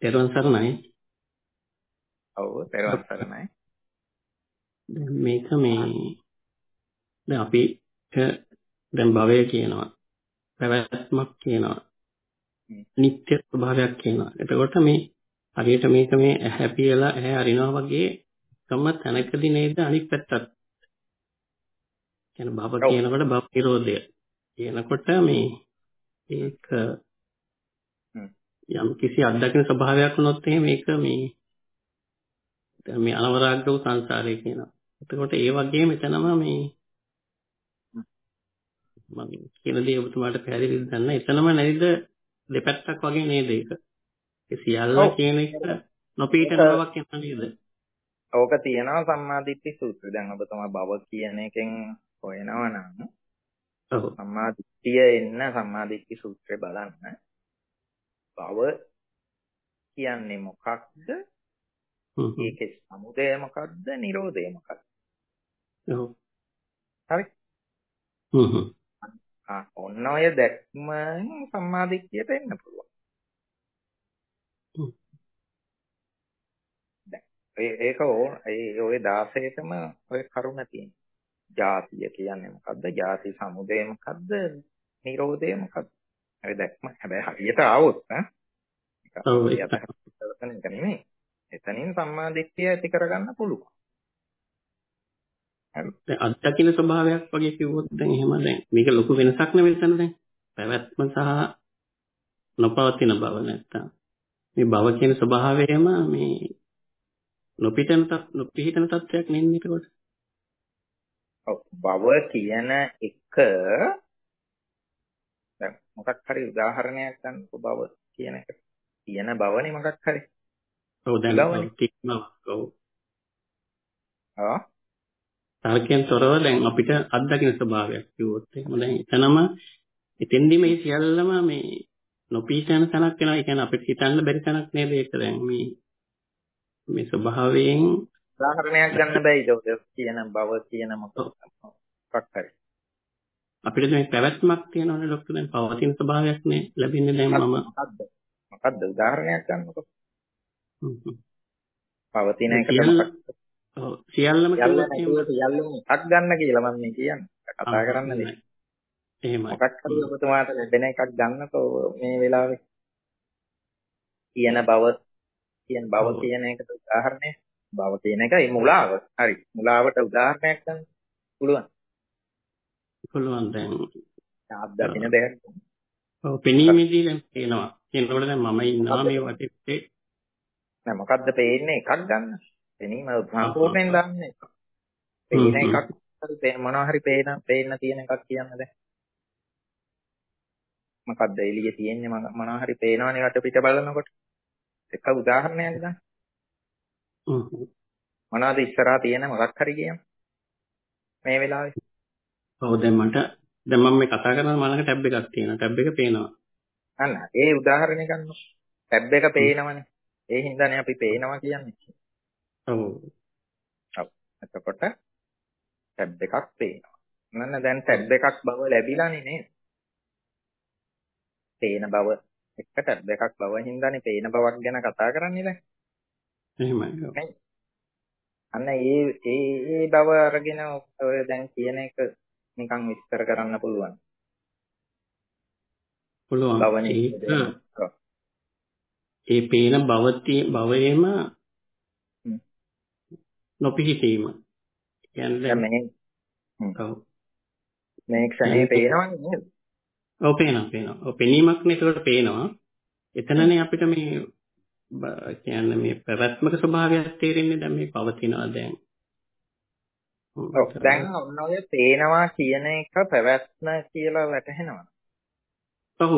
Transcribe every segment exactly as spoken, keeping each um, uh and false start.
තෙරුවන් සරණයි. ඔව් තෙරුවන් සරණයි. දැන් මේක මේ දැන් අපි දැන් භවය කියනවා, පැවැත්මක් කියනවා, නිත්‍ය ස්වභාවයක් කියනවා. එතකොට මේ හරියට මේක මේ ඇහැ පියලා ඇහැ අරිනවා වගේ තම තැනකදී නේද අනිත් පැත්තත් කියන භව කියනකොට භව නිරෝධය කියනකොට මේ ඒක යම් කිසි අත්දකින ස්වභාවයක් වුණොත් එහෙනම් මේක මේ දැන් මේ අනවරාග්‍ර වූ සංසාරය කියනවා. එතකොට ඒ වගේම එතනම මේ මම කියන දේ ඔබතුමාට පැහැදිලිද දන්න එතනම නේද දෙපැත්තක් වගේ නේද ඒක. ඒ සියල්ල කියන එක නොපීඨන බවක් යන නේද? ඕක තියෙනවා සම්මාදිට්ඨි සූත්‍රය. දැන් ඔබතුමා භව කියන එකෙන් හොයනවා නම් ඔව් සම්මාදිට්ඨිය එන්න සම්මාදිට්ඨි සූත්‍රය බලන්න. භව කියන්නේ මොකක්ද? ඒකේ සමුදය මොකක්ද? නිරෝධය මොකක්ද? ඔව් හරි. හ්ම් හ්ම් ආ ඔන්න ඔය දැක්ම සම්මාදිට්ඨියට එන්න පුළුවන්. ඒක ඒ ඔය දාසයටම ඔය කරුණ තියෙනවා. ජාතිය කියන්නේ මොකද්ද? ජාති සමුදය මොකද්ද? නිරෝධය මොකද්ද? හරි දැක්ම. හැබැයි හරියට ආවොත් ඈ. ඔව් ඒක අතහරින්න එක නෙමෙයි. එතනින් සම්මාදිට්ඨිය ඇති කරගන්න පුළුවන්. හරි. දැන් අත්දකින්න ස්වභාවයක් වගේ කිව්වොත් දැන් එහෙම දැන් මේක ලොකු වෙනසක් නෙවෙයි එතන දැන්. පැවැත්ම සහ නොපවතින බව නැත්තම් මේ භව කියන ස්වභාවයම මේ නොපිටන නොපිහිටන තත්වයක් නෙන්නේ ඒකට. ඔව් භව කියන එක දැන් මොකක් හරි උදාහරණයක් ගන්නකො භව කියන එක. කියන බවනේ මොකක් හරි. ඔව් දැන් තියෙනවා. ඔව්. ආ තර්කයෙන් තොරව දැන් අපිට අත්දකින්න ස්වභාවයක් කිව්වොත් එහෙම දැන් එතනම එතෙන්දි මේ සියල්ලම මේ නොපීඨන තැනක් වෙනවා. ඒ කියන්නේ අපිට හිතන්න බැරි තැනක් නේද ඒක දැන් මේ මේ ස්වභාවයෙන් උදාහරණයක් ගන්න බෑයිද ඔය කියන බව කියන මොකක් හරි. අපිට මේ පැවැත්මක් තියෙනවනේ ડોක්ටර් දැන් පවතින ස්වභාවයක් නේ ලැබෙන්නේ දැන් මම මොකද්ද මොකද්ද උදාහරණයක් ගන්නකො. හ්ම් හ්ම් පවතින එකට මොකක්ද? ඔව් සියල්ලම කිව්වොත් සියල්ලම එකක් ගන්න කියලා මම මේ කියන්නේ. කතා කරන්නේ. එහෙමයි. මොකක් හරි ඔබතුමාට ලැබෙන එකක් ගන්නකෝ මේ වෙලාවේ. කියන බව කියන බව කියන එකට උදාහරණය. බව කියන එකයි මුලාව. හරි. මුලාවට උදාහරණයක් ගන්න පුළුවන්. පුළුවන් දැන් ආත් දකින්න දෙයක්. ඔව් පෙනීමේදී දැන් පේනවා. කියනකොට දැන් මම ඉන්නවා මේ වටේ. නෑ මොකද්ද පේන්නේ එකක් ගන්න. පෙනීම සම්පූර්ණයෙන් දාන්නේ. පේන එකක් හරි මොනවා හරි පේන පේන්න තියෙන එකක් කියන්න දැන්. මොකද්ද එළියේ තියෙන්නේ මොනවා හරි පේනවනේ වට පිට බලනකොට. එක උදාහරණයක් ගන්න. හ්ම් මොනවද ඉස්සරහා තියෙන මොකක් හරි කියන්න. මේ වෙලාවේ. ඔව් දැන් මට දැන් මම මේ කතා කරනවා මලක ටැබ් එකක් තියෙනවා. ටැබ් එක පේනවා. අන්න ඒ උදාහරණය ගන්න. ටැබ් එක පේනවනේ. ඒ හින්දානේ අපි පේනවා කියන්නේ. ඔව්. ඔව්. එතකොට ටැබ් එකක් පේනවා. නන්න දැන් ටැබ් එකක් බව ලැබිලානේ නේද? පේන බව එක ටැබ් එකක් බව හින්දානේ පේන බවක් ගැන කතා කරන්නේ දැන්. එහෙමයි. අන්න ඒ ඒ ඒ බව අරගෙන ඔය දැන් කියන එක නිකන් විස්තර කරන්න පුළුවන්. පුළුවන්. ඒක ඒ පේන භවති භවයේම නොපිහිටීම. කියන්නේ මේ ඔව් මේ ක්ෂණේ පේනවනේ නේද? ඔව් පේනවා පේනවා. ඔව් පෙනීමක් නේ ඒකට පේනවා. එතනනේ අපිට මේ කියන්නේ මේ ප්‍රවැත්මක ස්වභාවයක් තේරෙන්නේ දැන් මේ පවතිනවා දැන්. ඔව් දැන් ඔන්න ඔය පේනවා කියන එක පැවැත්ම කියලා වැටහෙනවා. ඔව්.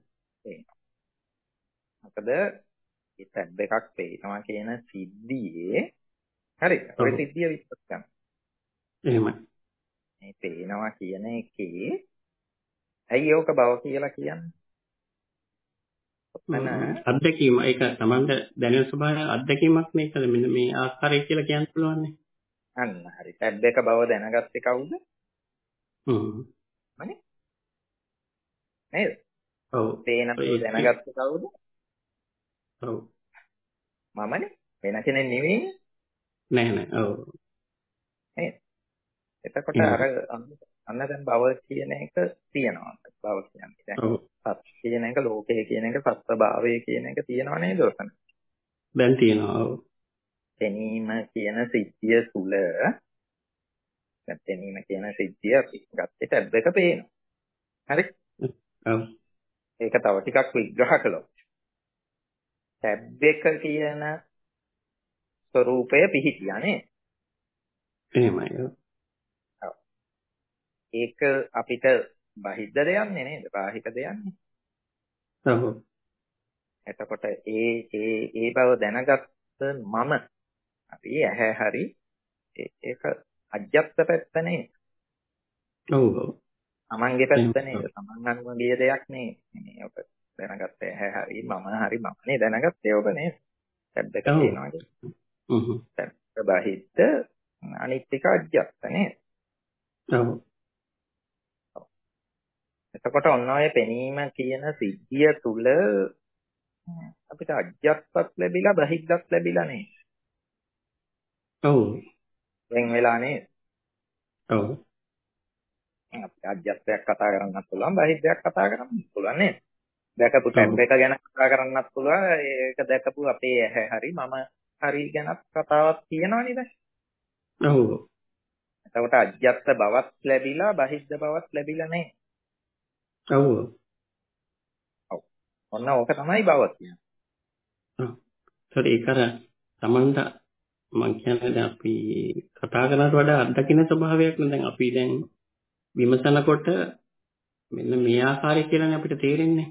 මොකද මේ ටැබ් එකක් පේනවා කියන සිද්ධියේ හරි ඔය සිද්ධිය විස්තර කරන්න. එහෙමයි. මේ පේනවා කියන එකේ ඇයි ඕක බව කියලා කියන්නේ? අත්දැකීම ඒක තමන්ට දැනෙන ස්වභාවය අත්දැකීමක් මේකද මෙන්න මේ ආකාරය කියලා කියන්න පුළුවන් නේ. අන්න හරි. ටැබ් එක බව දැනගත්තේ කවුද? හ්ම්. මනේ? නේද? ඔව්. පේන බව දැනගත්තේ කවුද? ඔව්. මමනේ වෙන කෙනෙක් නෙවෙයි නෑ නෑ. ඔව්. නේද? එතකොට අර එහෙමයි. අන්න දැන් භව කියන එක තියෙනවා. භව කියන්නේ දැන් ඔව්. සත් කියන එක ලෝකය කියන එක සත්ත්ව භාවය කියන එක තියෙනව නේද ඔතන? දැන් තියෙනවා. ඔව්. තැනීම කියන සිද්ධිය තුල දැන් තැනීම කියන සිද්ධිය අපි ගත්තේ ටැබ් එක පේනවා. හරි? ඔව්. ඒක තව ටිකක් විග්‍රහ කළොත් ටැබ් එක කියන ස්වરૂපය පිහිටියා නේද? එහෙමයි. ඔව්. ඔව්. ඒක අපිට බහිද්ද දෙයක්නේ නේද? බාහිර දෙයක්නේ. ඔව්. එතකොට ඒ ඒ ඒ බව දැනගත්ත මම අපි ඇහැ හරි ඒක අජ්ජත් පැත්ත නේද? ඔව්. ඔව්. තමන්ගේ පැත්ත එහෙමයි. නේද? ඔව්. තමන් අනුමගිය දෙයක් නේ. මේ ඔබ දැනගත්ත ඇහැ හරි මම හරි මමනේ දැනගත්තේ ඔබ නේද? ටැබ් එක ඔව්. පේනවා කියන්නේ. හ්ම්. ටැබ් එක බහිද්ද අනිත් එක අජ්ජත් නේද? ඔව්. එතකොට ඔන්න ඔය පෙනීම කියන සිද්ධිය තුල අපිට අජ්ජත්පත් ලැබිලා බහිද්දත් ලැබිලා නේ. ඔව්. වෙන් වෙලා නේද? ඔව්. අපිට අජ්ජත්යක් කතා කරන්නත් පුළුවන් බහිද්දයක් කතා කරන්නත් පුළුවන් නේද? දැකපු ඔව්. ටැබ් එක ගැන කතා කරන්නත් පුළුවන්. ඒක දැකපු අපේ ඇහැ හරි මම හරි ගැනත් කතාවක් තියෙනවනේ දැන්. ඔව්. එතකොට අජ්ජත් බවත් ලැබිලා බහිද්ද බවත් ලැබිලා නේ. ඔව්. ඔව්. ඔන්න ඕක තමයි බව කියන්නේ. ඔව්. ඒක අර Tamanට මම කියන්නේ දැන් අපි කතා කරනවට වඩා අත්දකින්න ස්වභාවයක් නේ. දැන් අපි දැන් විමසනකොට මෙන්න මේ ආකාරය කියලානේ අපිට තේරෙන්නේ.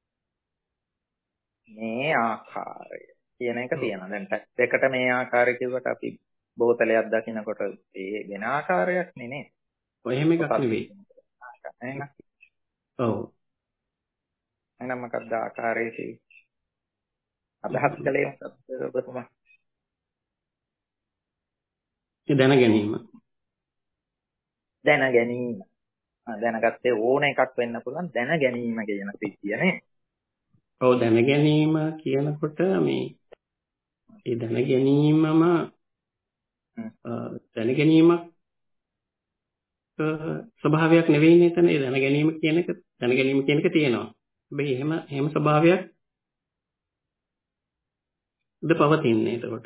මේ ආකාරය කියන එක ඔව්. තියෙනවා. දැන් ටැබ් එකට මේ ආකාරය කිව්වට අපි බෝතලයක් දකිනකොට ඒ වෙන ආකාරයක් නේ. ඔය එහෙම එකක් පොතක් නෙවෙයි. එහෙනම් ඔව්. එහෙනම් මොකක්ද ආකාරයේ කිව්වේ? අදහස් කළේ මොකක්ද ඔබතුමා? ඒ දැන ගැනීම. දැන ගැනීම. දැනගත්තේ ඕන එකක් වෙන්න පුළුවන් දැන ගැනීම කියන සිද්ධිය නේ. ඔව් දැන ගැනීම කියනකොට මේ ඒ දැන ගැනීමම දැන ගැනීමක් ස්වභාවයක් නෙවෙයිනේ එතන. ඒ දැන ගැනීම කියන එක දැන ගැනීම කියන එක තියෙනවා. හැබැයි එහෙම එහෙම ස්වභාවයක් ද පවතින්නේ එතකොට.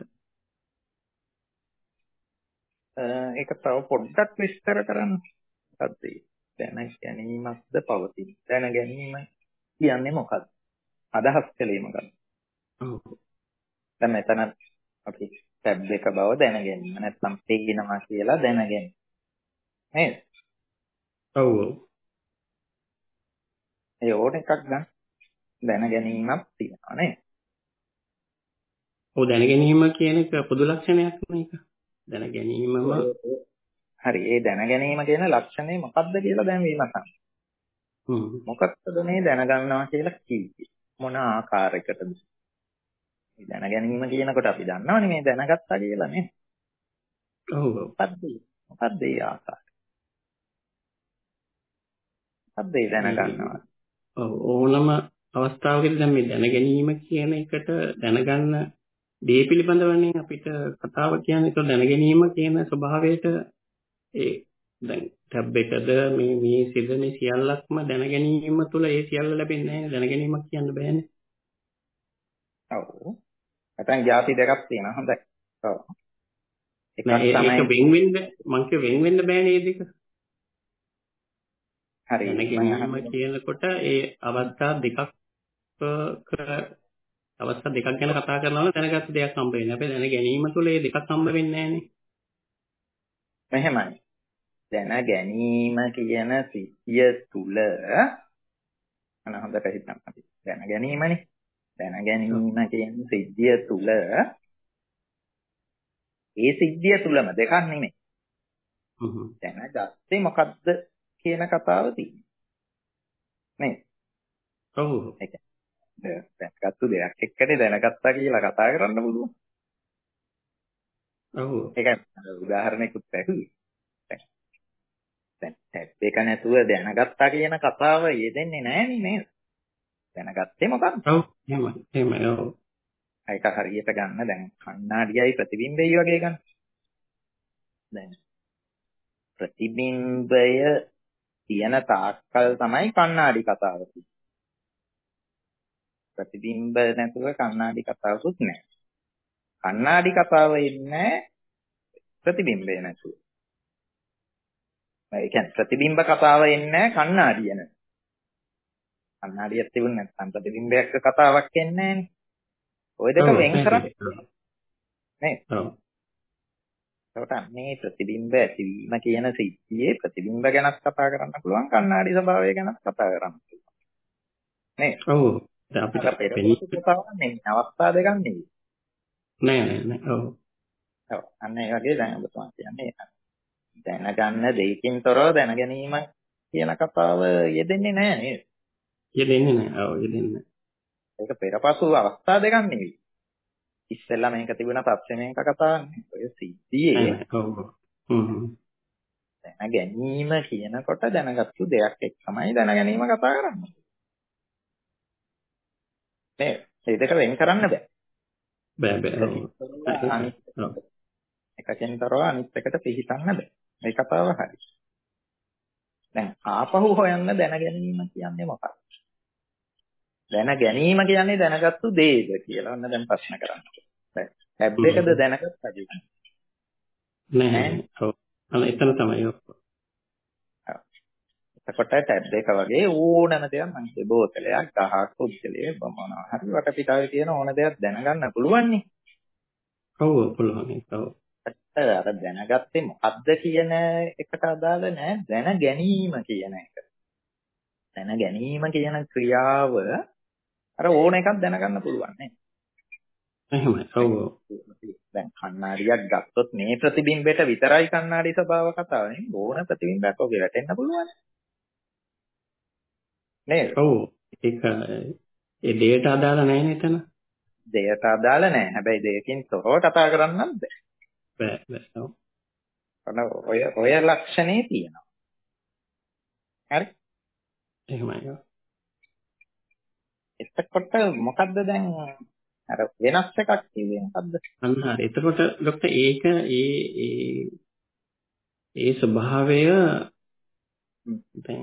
ඒක තව පොඩ්ඩක් විස්තර කරන්න. මොකද්ද දැන ගැනීමක්ද පවතින. දැන ගැනීම කියන්නේ මොකක්ද? අදහස් කළේ මොකක්ද? ඔව්. දැන් මෙතන අපි ටැබ් එක බව දැන ගැනීම නැත්නම් පේනවා කියලා දැන ගැනීම. නේද? ඔව් ඔව්. ඒ ඕන එකක් ගන්න දැන ගැනීමක් තියෙනවා නේද? ඔව් දැන ගැනීම කියන එක පොදු ලක්ෂණයක් මේක. දැන ගැනීමම හරි ඒ දැන ගැනීම කියන ලක්ෂණය මොකක්ද කියලා දැන් විමසන්න. හ්ම්. මොකක්ද මේ දැනගන්නවා කියලා කිව්වේ? මොන ආකාරයකටද? මේ දැන ගැනීම කියනකොට අපි දන්නවනේ මේ දැනගත්තා කියලා නේ. ඔව් ඔව්. මොකද්ද? මොකද්ද ඒ ආකාරය? මොකද්ද ඒ දැනගන්නවා? ඔව් ඕනම අවස්ථාවකදී දැන් මේ දැන ගැනීම කියන එකට දැනගන්න දේ පිළිබඳවනේ අපිට කතාව කියන්නේ. ඒක දැන ගැනීම කියන ස්වභාවයට ඒ දැන් ටැබ් එකද මේ මේ සිද මේ සියල්ලක්ම දැන ගැනීම තුළ ඒ සියල්ල ලැබෙන්නේ නැහැ. දැන ගැනීමක් කියන්න බෑනේ. ඔව්. නැත්නම් ಜಾති දෙකක් තියෙනවා. හොඳයි. ඔව්. එකක් නෑ තමයි ඒක වෙන් වෙන්න මං කිය වෙන් වෙන්න බෑනේ මේ දෙක. හරි දැන මම ගැනීම අහන්නේ කියනකොට ඒ අවස්ථා දෙකක් අවස්ථා දෙකක් ගැන කතා කරනවා නම් දැනගත්ත දෙයක් හම්බ වෙන්නේ. අපේ දැන ගැනීම තුළ ඒ දෙකක් හම්බ වෙන්නේ නැහනේ. මෙහෙමයි. දැන ගැනීම කියන සිද්ධිය තුල අන හොඳට හිතන්න අපි. දැන ගැනීමනේ. දැන ගැනීම කියන සිද්ධිය තුල ඒ සිද්ධිය තුලම දෙකක් නෙමෙයි. හ්ම්. දැනගත්තේ මොකද්ද කියන කතාව තියෙන්නේ. නේ? ඔව්. ඒක දැනගත්තු දෙයක් එක්කනේ දැනගත්තා කියලා කතා කරන්න පුළුවන්. ඔව්. ඒකයි උදාහරණයකුත් ඇහුවේ. දැන් ටැබ් එක නැතුව දැනගත්තා කියන කතාව යෙදෙන්නේ නැහැ නේද? දැනගත්තේ මොකක්ද? ඔව් එහෙමයි එහෙමයි ඔව්. ඒක හරියට ගන්න දැන් කණ්ණාඩියයි ප්‍රතිබිම්බයයි වගේ ගන්න. දැන් ප්‍රතිබිම්බය තියෙන තාක්කල් තමයි කණ්ණාඩි කතාව තියෙන්නේ. ප්‍රතිබිම්බ නැතුව කණ්ණාඩි කතාවකුත් නැහැ. කණ්ණාඩි කතාව ඉන්නේ ප්‍රතිබිම්බය නැතුව. ඒ කියන්නේ ප්‍රතිබිම්බ කතාව ඉන්නේ කණ්ණාඩිය නැතුව. කණ්ණාඩියක් තිබුණ නැත්නම් ප්‍රතිබිම්බයක කතාවක් එන්නේ නැහනේ. ওই දෙක වෙන් කරන්නේ නේ. ඔව්. ඒකට මේ ප්‍රතිබිම්බ ඇතිවීම කියන සිද්ධියේ ප්‍රතිබිම්බ ගැනත් කතා කරන්න පුළුවන් කණ්ණාඩි ස්වභාවය ගැනත් කතා කරන්න පුළුවන්. නේ. ඔව්. දැන් අපිට පෙරපසු කතාවක් නෙමෙයි අවස්ථා දෙකක් නෙවෙයි. නෑ නෑ නෑ. ඔව්. ඔව්. අන්න ඒ වගේ දැන් ඔබතුමා කියන්නේ දැනගන්න දෙයකින් තොරව දැන ගැනීම කියන කතාව යෙදෙන්නේ නැහැ නේද? යෙදෙන්නේ නෑ. ඔව් යෙදෙන්නේ නෑ. ඒක පෙරපසු අවස්ථා දෙකක් නෙවෙයි. ඉස්සෙල්ලා මේක තිබුණ පස්සේ මේක කතාවක් නෙවෙයි. ඔය සිද්ධියේ ඔව්. හ්ම්. දැන ගැනීම කියනකොට දැනගත්තු දෙයක් එක්ක තමයි දැන ගැනීම කතා කරන්නේ. නේ මේ දෙක වෙන් කරන්න බෑ. බෑ බෑ. එකකින් තොරව අනිත් එකට පිළිසන්න බෑ. මේ කතාව හරි. දැන් ආපහු හොයන්න දැන ගැනීම කියන්නේ මොකක්ද? දැන ගැනීම කියන්නේ දැනගත්තු දේද කියලා ඔන්න දැන් ප්‍රශ්න කරන්න. දැන් ටැබ් එකද දැනගත්තා කියන්නේ? නෑ. ඔව්. අන්න එතන තමයි ඔව්. එතකොට ටැබ් එක වගේ ඕනම දෙයක් මං කිය බෝතලයක් ගහක් පුද්ගලයේ මොනවා හරි වටපිටාවේ තියෙන ඕන දෙයක් දැනගන්න පුළුවන් නේ. ඔව් පුළුවන් ඒක. ඔව්. අර දැනගත්තේ මොකද්ද කියන එකට අදාළ නෑ දැන ගැනීම කියන එක. දැන ගැනීම කියන ක්‍රියාව අර ඕන එකක් දැනගන්න පුළුවන් නේ. එහෙමයි. ඔව්. දැන් කණ්ණාඩියක් ගත්තොත් මේ ප්‍රතිබිම්බයට විතරයි කණ්ණාඩි ස්වභාව කතාව නේ. ඕන ප්‍රතිබිම්බයක් ඔගේ වැටෙන්න පුළුවන්. නේද? ඔව්. ඒක ඒ දෙයට අදාළ නැහැ නේද එතන? දෙයට අදාළ නැහැ. හැබැයි දෙයකින් තොරව කතා කරන්නත් බෑ. බෑ බෑ. ඔව්. ඔය ඔය ලක්ෂණේ තියෙනවා. හරි? එහෙමයි. එතකොට මොකද්ද දැන් අර වෙනස් එකක් කියන්නේ මොකද්ද? අන්න හරි. එතකොට ડોක්ටර් ඒක ඒ ඒ ඒ ස්වභාවය දැන්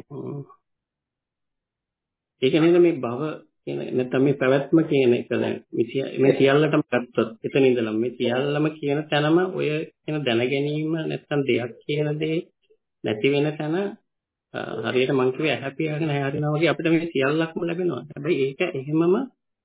ඒක නේද මේ භව කියන නැත්නම් මේ පැවැත්ම කියන එක දැන් මේ සියල්ලටම ගත්තොත් එතන ඉඳලා මේ සියල්ලම කියන තැනම ඔය කියන දැන ගැනීම නැත්නම් දෙයක් කියන දේ නැති වෙන තැන හරියට මං කිව්වේ ඇහැ පියාගෙන හැරිනවා වගේ අපිට මේ සියල්ලක්ම ලැබෙනවා. හැබැයි ඒක එහෙමම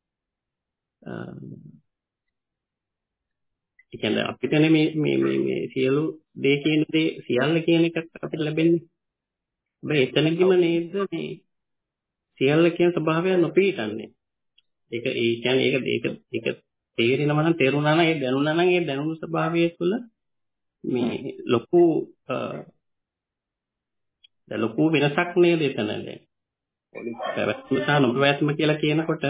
ඒ කියන්නේ අපිටනේ මේ මේ මේ මේ සියලු දේ කියන දේ සියල්ල කියන එක අපිට ලැබෙන්නේ. හැබැයි එතනදිම නේද මේ සියල්ල කියන ස්වභාවය නොපීටන්නේ. ඒක ඒ කියන්නේ ඒක ඒක ඒක තේරෙනවා නම් තේරුණා නම් ඒ දැනුණා නම් ඒ දැනුණු ස්වභාවය තුළ මේ ලොකු ද ලොකු වෙනසක් නේද එතන දැන්. පැවැත්ම සහ නොපැවැත්ම කියලා කියනකොට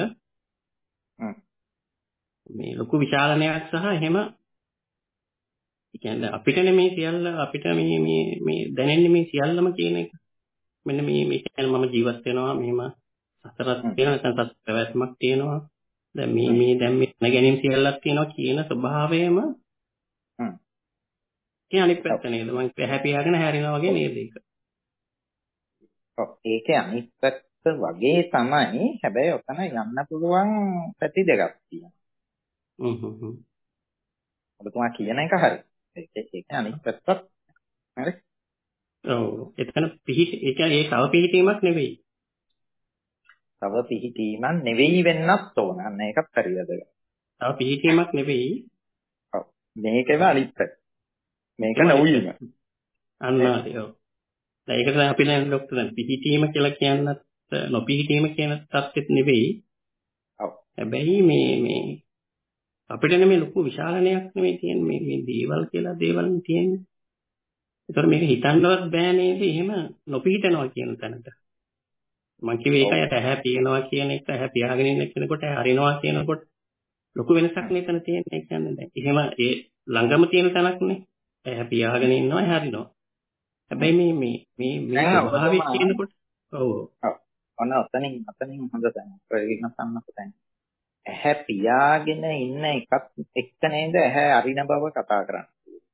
මේ ලොකු විශාලනයක් සහ එහෙම ඒ කියන්නේ අපිටනේ මේ සියල්ල අපිට මේ මේ මේ දැනෙන්නේ මේ සියල්ලම කියන එක. මෙන්න මේ මේ කියන්නේ මම ජීවත් වෙනවා මෙහෙම සතරක් තියෙනවා නැත්නම් සතර පැවැත්මක් තියෙනවා. දැන් මේ මේ දැන් මේ දැන ගැනීම සියල්ලක් තියෙනවා කියන ස්වභාවයම හ්ම්. ඒ අනිත් පැත්ත නේද? මම පැහැපියාගෙන හැරිනවා වගේ නේද ඒක? ඔව් ඒකේ අනිත් පැත්ත වගේ තමයි. හැබැයි ඔතන යන්න පුළුවන් පැති දෙකක් තියෙනවා. හ්ම් හ්ම් හ්ම්. ඔබතුමා කියන එක හරි. ඒක ඒක අනිත් පැත්තත් හරි. ඔව් එතන පිහිට ඒ කියන්නේ ඒ තව පිහිටීමක් නෙවෙයි. තව පිහිටීමක් නෙවෙයි වෙන්නත් ඕන. අන්න ඒකත් හරි වැදගත්. තව පිහිටීමක් නෙවෙයි. ඔව් මේකම අනිත් පැත්ත. මේක නොවීම. අන්න හරි ඔව්. දැන් ඒකට අපි දැන් ડોක්ටර් දැන් පිහිටීම කියලා කියන්නත් නොපිහිටීම කියන තත්ත්වෙත් නෙවෙයි. ඔව්. හැබැයි මේ මේ අපිටනේ මේ ලොකු විශාලනයක් නෙවෙයි තියෙන්නේ මේ මේ දේවල් කියලා දේවල් නේ තියෙන්නේ. ඒතර මේක හිතන්නවත් බෑ නේද? එහෙම නොපිහිටනවා කියන තැනට. මම කිව්වේ ඒකයි ඇහැ පියනවා කියන එක ඇහැ පියාගෙන ඉන්න කෙනෙකුට හරිනවා කියනකොට ලොකු වෙනසක් නේ එතන තියෙන්නේ. ඒ කියන්නේ දැන් එහෙම ඒ ළඟම තියෙන තැනක් නේ. ඇහැ පියාගෙන ඉන්නවා හරිනවා. හැබැයි මේ මේ මේ මේ ස්වභාවය කියනකොට ඔව් ඔව් ඔන්න ඔතනින් ඔතනින් හොඳ තැන ප්‍රවේගන සම්මත තැන ඇහැ පියාගෙන ඉන්න එකත් එක්ක නේද ඇහැ අරින බව කතා කරන්නේ.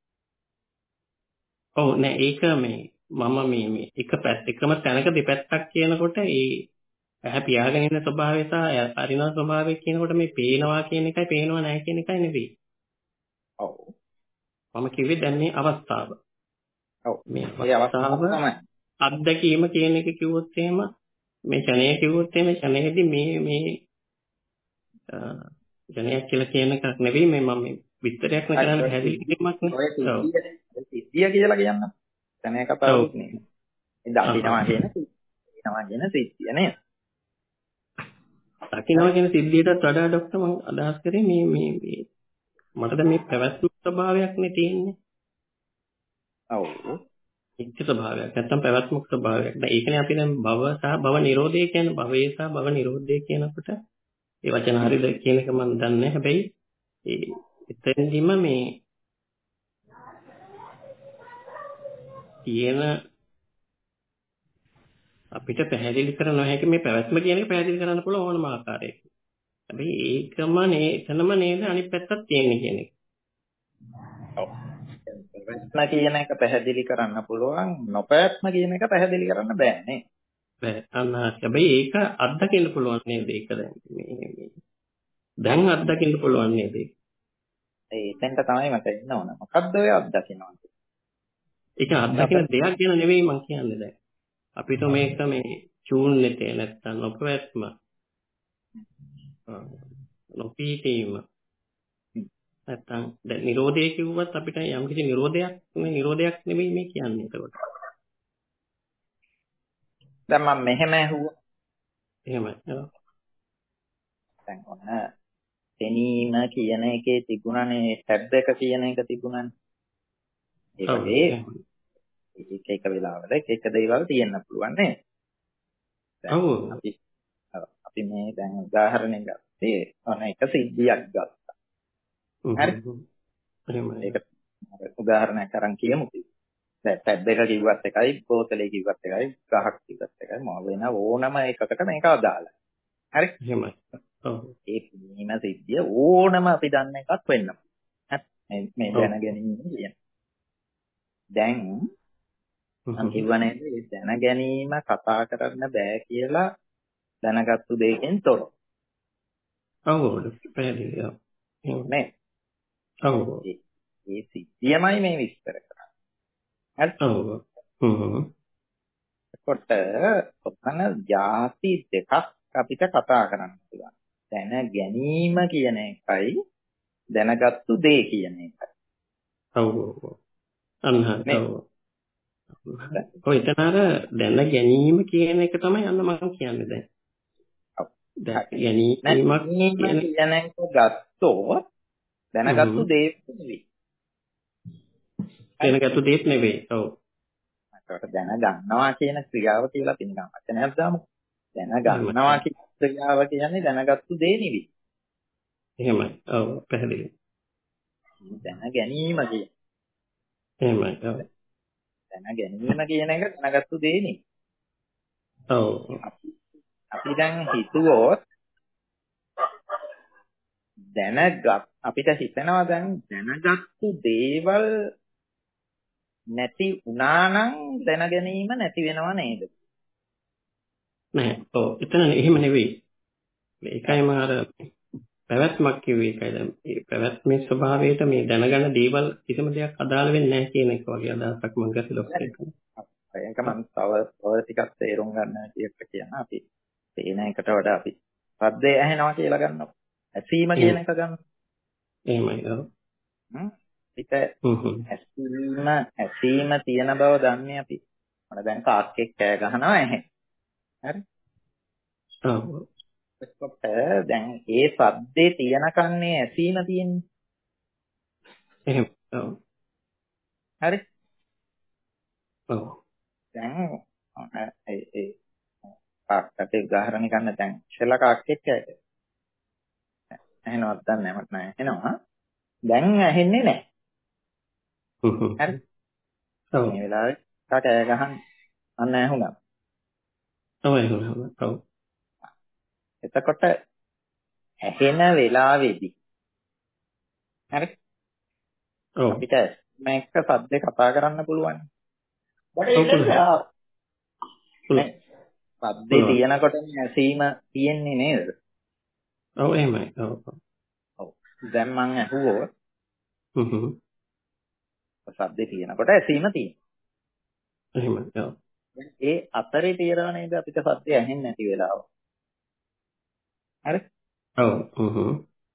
ඔව් නෑ ඒක මේ මම මේ මේ එක පැත්ත එකම තැනක දෙපැත්තක් කියනකොට ඒ ඇහැ පියාගෙන ඉන්න ස්වභාවය සහ අරින ස්වභාවය කියනකොට මේ පේනවා කියන එකයි පේනවා නැහැ කියන එකයි නෙවෙයි. ඔව්. මම කිව්වේ දැන් මේ අවස්ථාව. ඔව්. මේ ඒ අවස්ථාව අවස්ථාව තමයි. අත්දැකීම කියන එක කිව්වොත් එහෙම මේ ක්ෂණය කිව්වොත් එහෙම ක්ෂණයේදී මේ මේ ක්ෂණයක් කියලා කියන එකක් නෙවෙයි මේ මම මේ විස්තරයක් කරන්න පැහැදිලි කිරීමක් නේ. ඔය ඔව්. සිද්ධිය සිද්ධිය කියලා කියන්න. දැන් ඒ කතාවකුත් නෙමෙයි. ඒ දකින්නවා කියන සිද්ධියනවා කියන සිද්ධිය නේද? දකින්නවා කියන සිද්ධියටත් වඩා ડોක්ටර් මම අදහස් කරේ මේ මේ මේ මට දැන් මේ පැවැත්ම ස්වභාවයක් නේ තියෙන්නේ. ඔව්. නිත්‍ය ස්වභාවයක් නැත්තම් පැවැත්මක ස්වභාවයක්. දැන් ඒකනේ අපි දැන් භව සහ භව නිරෝධය කියන්නේ භවය සහ භව නිරෝධය කියනකොට ඒ වචන හරියද කියන එක මම දන්නේ නැහැ. හැබැයි ඒ එතෙන්දිම මේ තියෙන අපිට පැහැදිලි කර නොහැකි මේ පැවැත්ම කියන එක පැහැදිලි කරන්න පුළුවන් ඕනම ආකාරයකින්. හැබැයි ඒකම නේ එතනම නේද අනිත් පැත්තක් තියෙන්නේ කියන එක. ඔව්. පැවැත්ම කියන එක පැහැදිලි කරන්න පුළුවන් නොපැවැත්ම කියන එක පැහැදිලි කරන්න බෑ නේ. බෑ අන්න හැබැයි ඒක අත්දකින්න පුළුවන් නේද ඒක දැන් මේ මේ දැන් අත්දකින්න පුළුවන් නේද ඒක. ඒ එතෙන්ට තමයි මට එන්න ඕන. මොකද්ද ඔය අත්දකින්නවා? ඒක අත්දකින්න දෙයක් ගැන නෙවෙයි මම කියන්නේ දැන්. අපිට මේක මේ ශූන්‍යතේ නැත්තම් නොපැවැත්ම නොපීතීම නැත්තම් දැන් නිරෝධය කිව්වත් අපිට යම් කිසි නිරෝධයක් මේ නිරෝධයක් නෙවෙයි මේ කියන්නේ එතකොට. දැන් මම මෙහෙම ඇහුවා. එහෙමයි. දැන් ඔන්න තෙනීම කියන එකේ තිබුණානේ ටැබ් එක කියන එක තිබුණානේ. ඒ වගේ එක එක වෙලාවල එක එක දේවල් තියෙන්න පුළුවන් නේද? දැන් අපි අපි මේ දැන් උදාහරණයක් ගත්තේ ඔන්න එක සිද්ධියක් ගත්තා. හරි? ඒක උදාහරණයක් අරන් කියමු. දැන් ටැබ් එක කිව්වත් එකයි, බෝතලේ කිව්වත් එකයි, ගහක් කිව්වත් එකයි, මොන වෙන ඕනම එකකට මේක අදාළයි. හරි? එහෙමයි. ඔව්. ඒ නිම සිද්ධිය ඕනම අපි දන්න එකක් වෙන්න. හරි? මේ දැන ගැනීම කියන්නේ. දැන් මම කියවනේ දැන ගැනීම කතා කරන්න බෑ කියලා දැනගත්තු දෙයකින් තොරව. ඔව් පැහැදිලි. ඔව්. නේ? ඔව්. ඒ සිද්ධියමයි මේ විස්තර කරන්නේ. හරි? ඔව්. හ්ම්. කොට ඔතන ಜಾති දෙකක් අපිට කතා කරන්න පුළුවන්. දැන ගැනීම කියන එකයි දැනගත්තු දේ කියන එකයි. ඔව් ඔව්. අන්න හරි. ඔව්. ඔය එතන අර දැන ගැනීම කියන එක තමයි අන්න මම කියන්නේ දැන්. ඔව්. දැන ගැනීමක් කියන එක ගත්තොත් දැනගත්තු දේ නෙවෙයි. දැනගත්තු දේත් නෙවෙයි. ඔව්. ඒකට දැන ගන්නවා කියන ක්‍රියාව කියලා අපි නිකන් වචනයක් දාමු. දැන ගන්නවා කියන ක්‍රියාව කියන්නේ දැනගත්තු දේ නෙවෙයි. එහෙමයි. ඔව් පැහැදිලි. දැන ගැනීම කියන්නේ. එහෙමයි. ඔව්. දැන ගැනීම කියන එක දැනගත්තු දේ නෙවෙයි. ඔව්. අපි දැන් හිතුවොත් දැනගත් අපිට හිතෙනවා දැන් දැනගත්තු දේවල් නැති වුණා නම් දැන ගැනීම නැති වෙනව නේද? නෑ. ඔව්. එතන එහෙම නෙවෙයි. මේකයි මම අර පැවැත්මක් කිව්වේ ඒකයි දැන් මේ පැවැත්මේ ස්වභාවයට මේ දැනගන්න දේවල් කිසිම දෙයක් අදාළ වෙන්නේ නැහැ කියන එක වගේ අදහසක් මම ගත්තේ ડોක්ටර් එක. ඒක මම තව තව ටිකක් තේරුම් ගන්න විදිහට කියන අපි තේන එකට වඩා අපි පද්දේ ඇහෙනවා කියලා ගන්නවා. ඇසීම කියන එක ගන්න. එහෙමයි. ඔව්. හ්ම්. පිට ඇසීම ඇසීම තියෙන බව දන්නේ අපි. මොන දැන් කාක්කෙක් කෑ ගහනවා ඇහෙන. හරි? ඔව්. එතකොට දැන් ඒ සද්දේ තියනකන්නේ ඇසීම තියෙන්නේ. එහෙම. ඔව්. හරි? ඔව්. දැන් ඒ ඒ කාක්කට උදාහරණ ගන්න දැන් ඉස්සෙල්ලා කාක්කෙක් කෑ ඇහෙනවද දන්නේ නැහැ මට නෑ ඇහෙනවා. දැන් ඇහෙන්නේ නැහැ. හරි? ඔව්. මේ වෙලාවේ කෑ ගහන්න අන්න ඇහුණා. ඔව් ඇහුණා. ඔව්. එතකොට ඇහෙන වෙලාවේදී හරි ඔව්. අපිට මේක සද්ද කතා කරන්න පුළුවන්. ඔව් පුළුවන්. නේ සද්දේ තියෙනකොටනේ ඇසීම තියෙන්නේ නේද? ඔව් එහෙමයි. ඔව්. ඔව්. දැන් මං අහුවොත් හ්ම් හ්ම්. සද්දේ තියෙනකොට ඇසීම තියෙනවා. එහෙමයි. ඔව්. ඒ අතරේ තියනවා නේද අපිට සද්දේ ඇහෙන්නේ නැති වෙලාව. හරි? ඔව්. හ්ම් හ්ම්.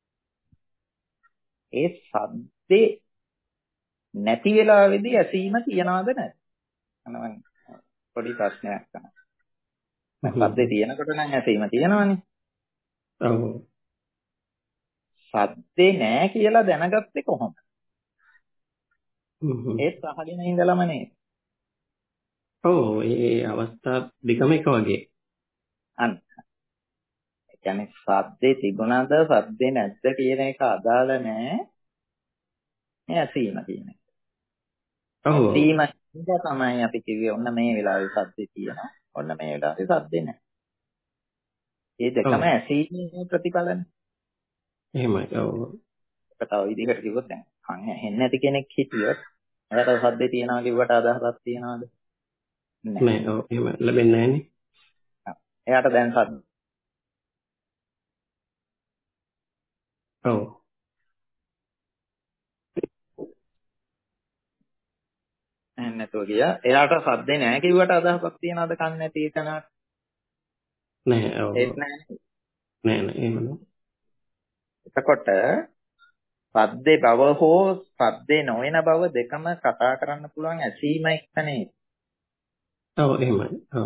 ඒ සද්දේ නැති වෙලාවේදී ඇසීම තියනවද නැද්ද? අනවන් පොඩි ප්‍රශ්නයක් තමයි. දැන් සද්දේ තියෙනකොට නම් ඇසීම තියෙනවනේ. ඔව්. සද්දේ නැහැ කියලා දැනගත්තේ කොහොමද? හ්ම් හ්ම්. ඒත් අහගෙන ඉඳලම නේද? ඔව් ඒ අවස්ථා දෙකම එක වගේ. අන්න. ඒ කියන්නේ සද්දේ තිබුණාද සද්දේ නැද්ද කියන එක අදාළ නැහැ. මේ ඇසීම කියන එක. ඔව්. ඇසීම නිසා තමයි අපි කිව්වේ ඔන්න මේ වෙලාවේ සද්දේ තියෙනවා. ඔන්න මේ වෙලාවේ සද්දේ නැහැ. මේ දෙකම ඇසීමේ ප්‍රතිඵලනේ. එහෙමයි. ඔව්. තව විදිහකට කිව්වොත් දැන් කන් ඇහෙන්නේ නැති කෙනෙක් හිටියොත් එයාට සද්දේ තියනවා කිව්වට අදහසක් තියනවද? නෑ. ඔව් එහෙම ලැබෙන්නේ නැහනේ. එයාට දැන් සද්ද ඔව්. ඇහෙන්නේ නැතුව ගියා. එයාට සද්දේ නැහැ කිව්වට අදහසක් තියනවද කන් නැති එකනට? නෑ. ඔව්. ඒත් නැහැ. නෑ නෑ එහෙම නෑ. එතකොට සද්දේ බව හෝ සද්දේ නොවන බව දෙකම කතා කරන්න පුළුවන් ඇසීම එක්කනේ. ඔව් එහෙමයි. ඔව්.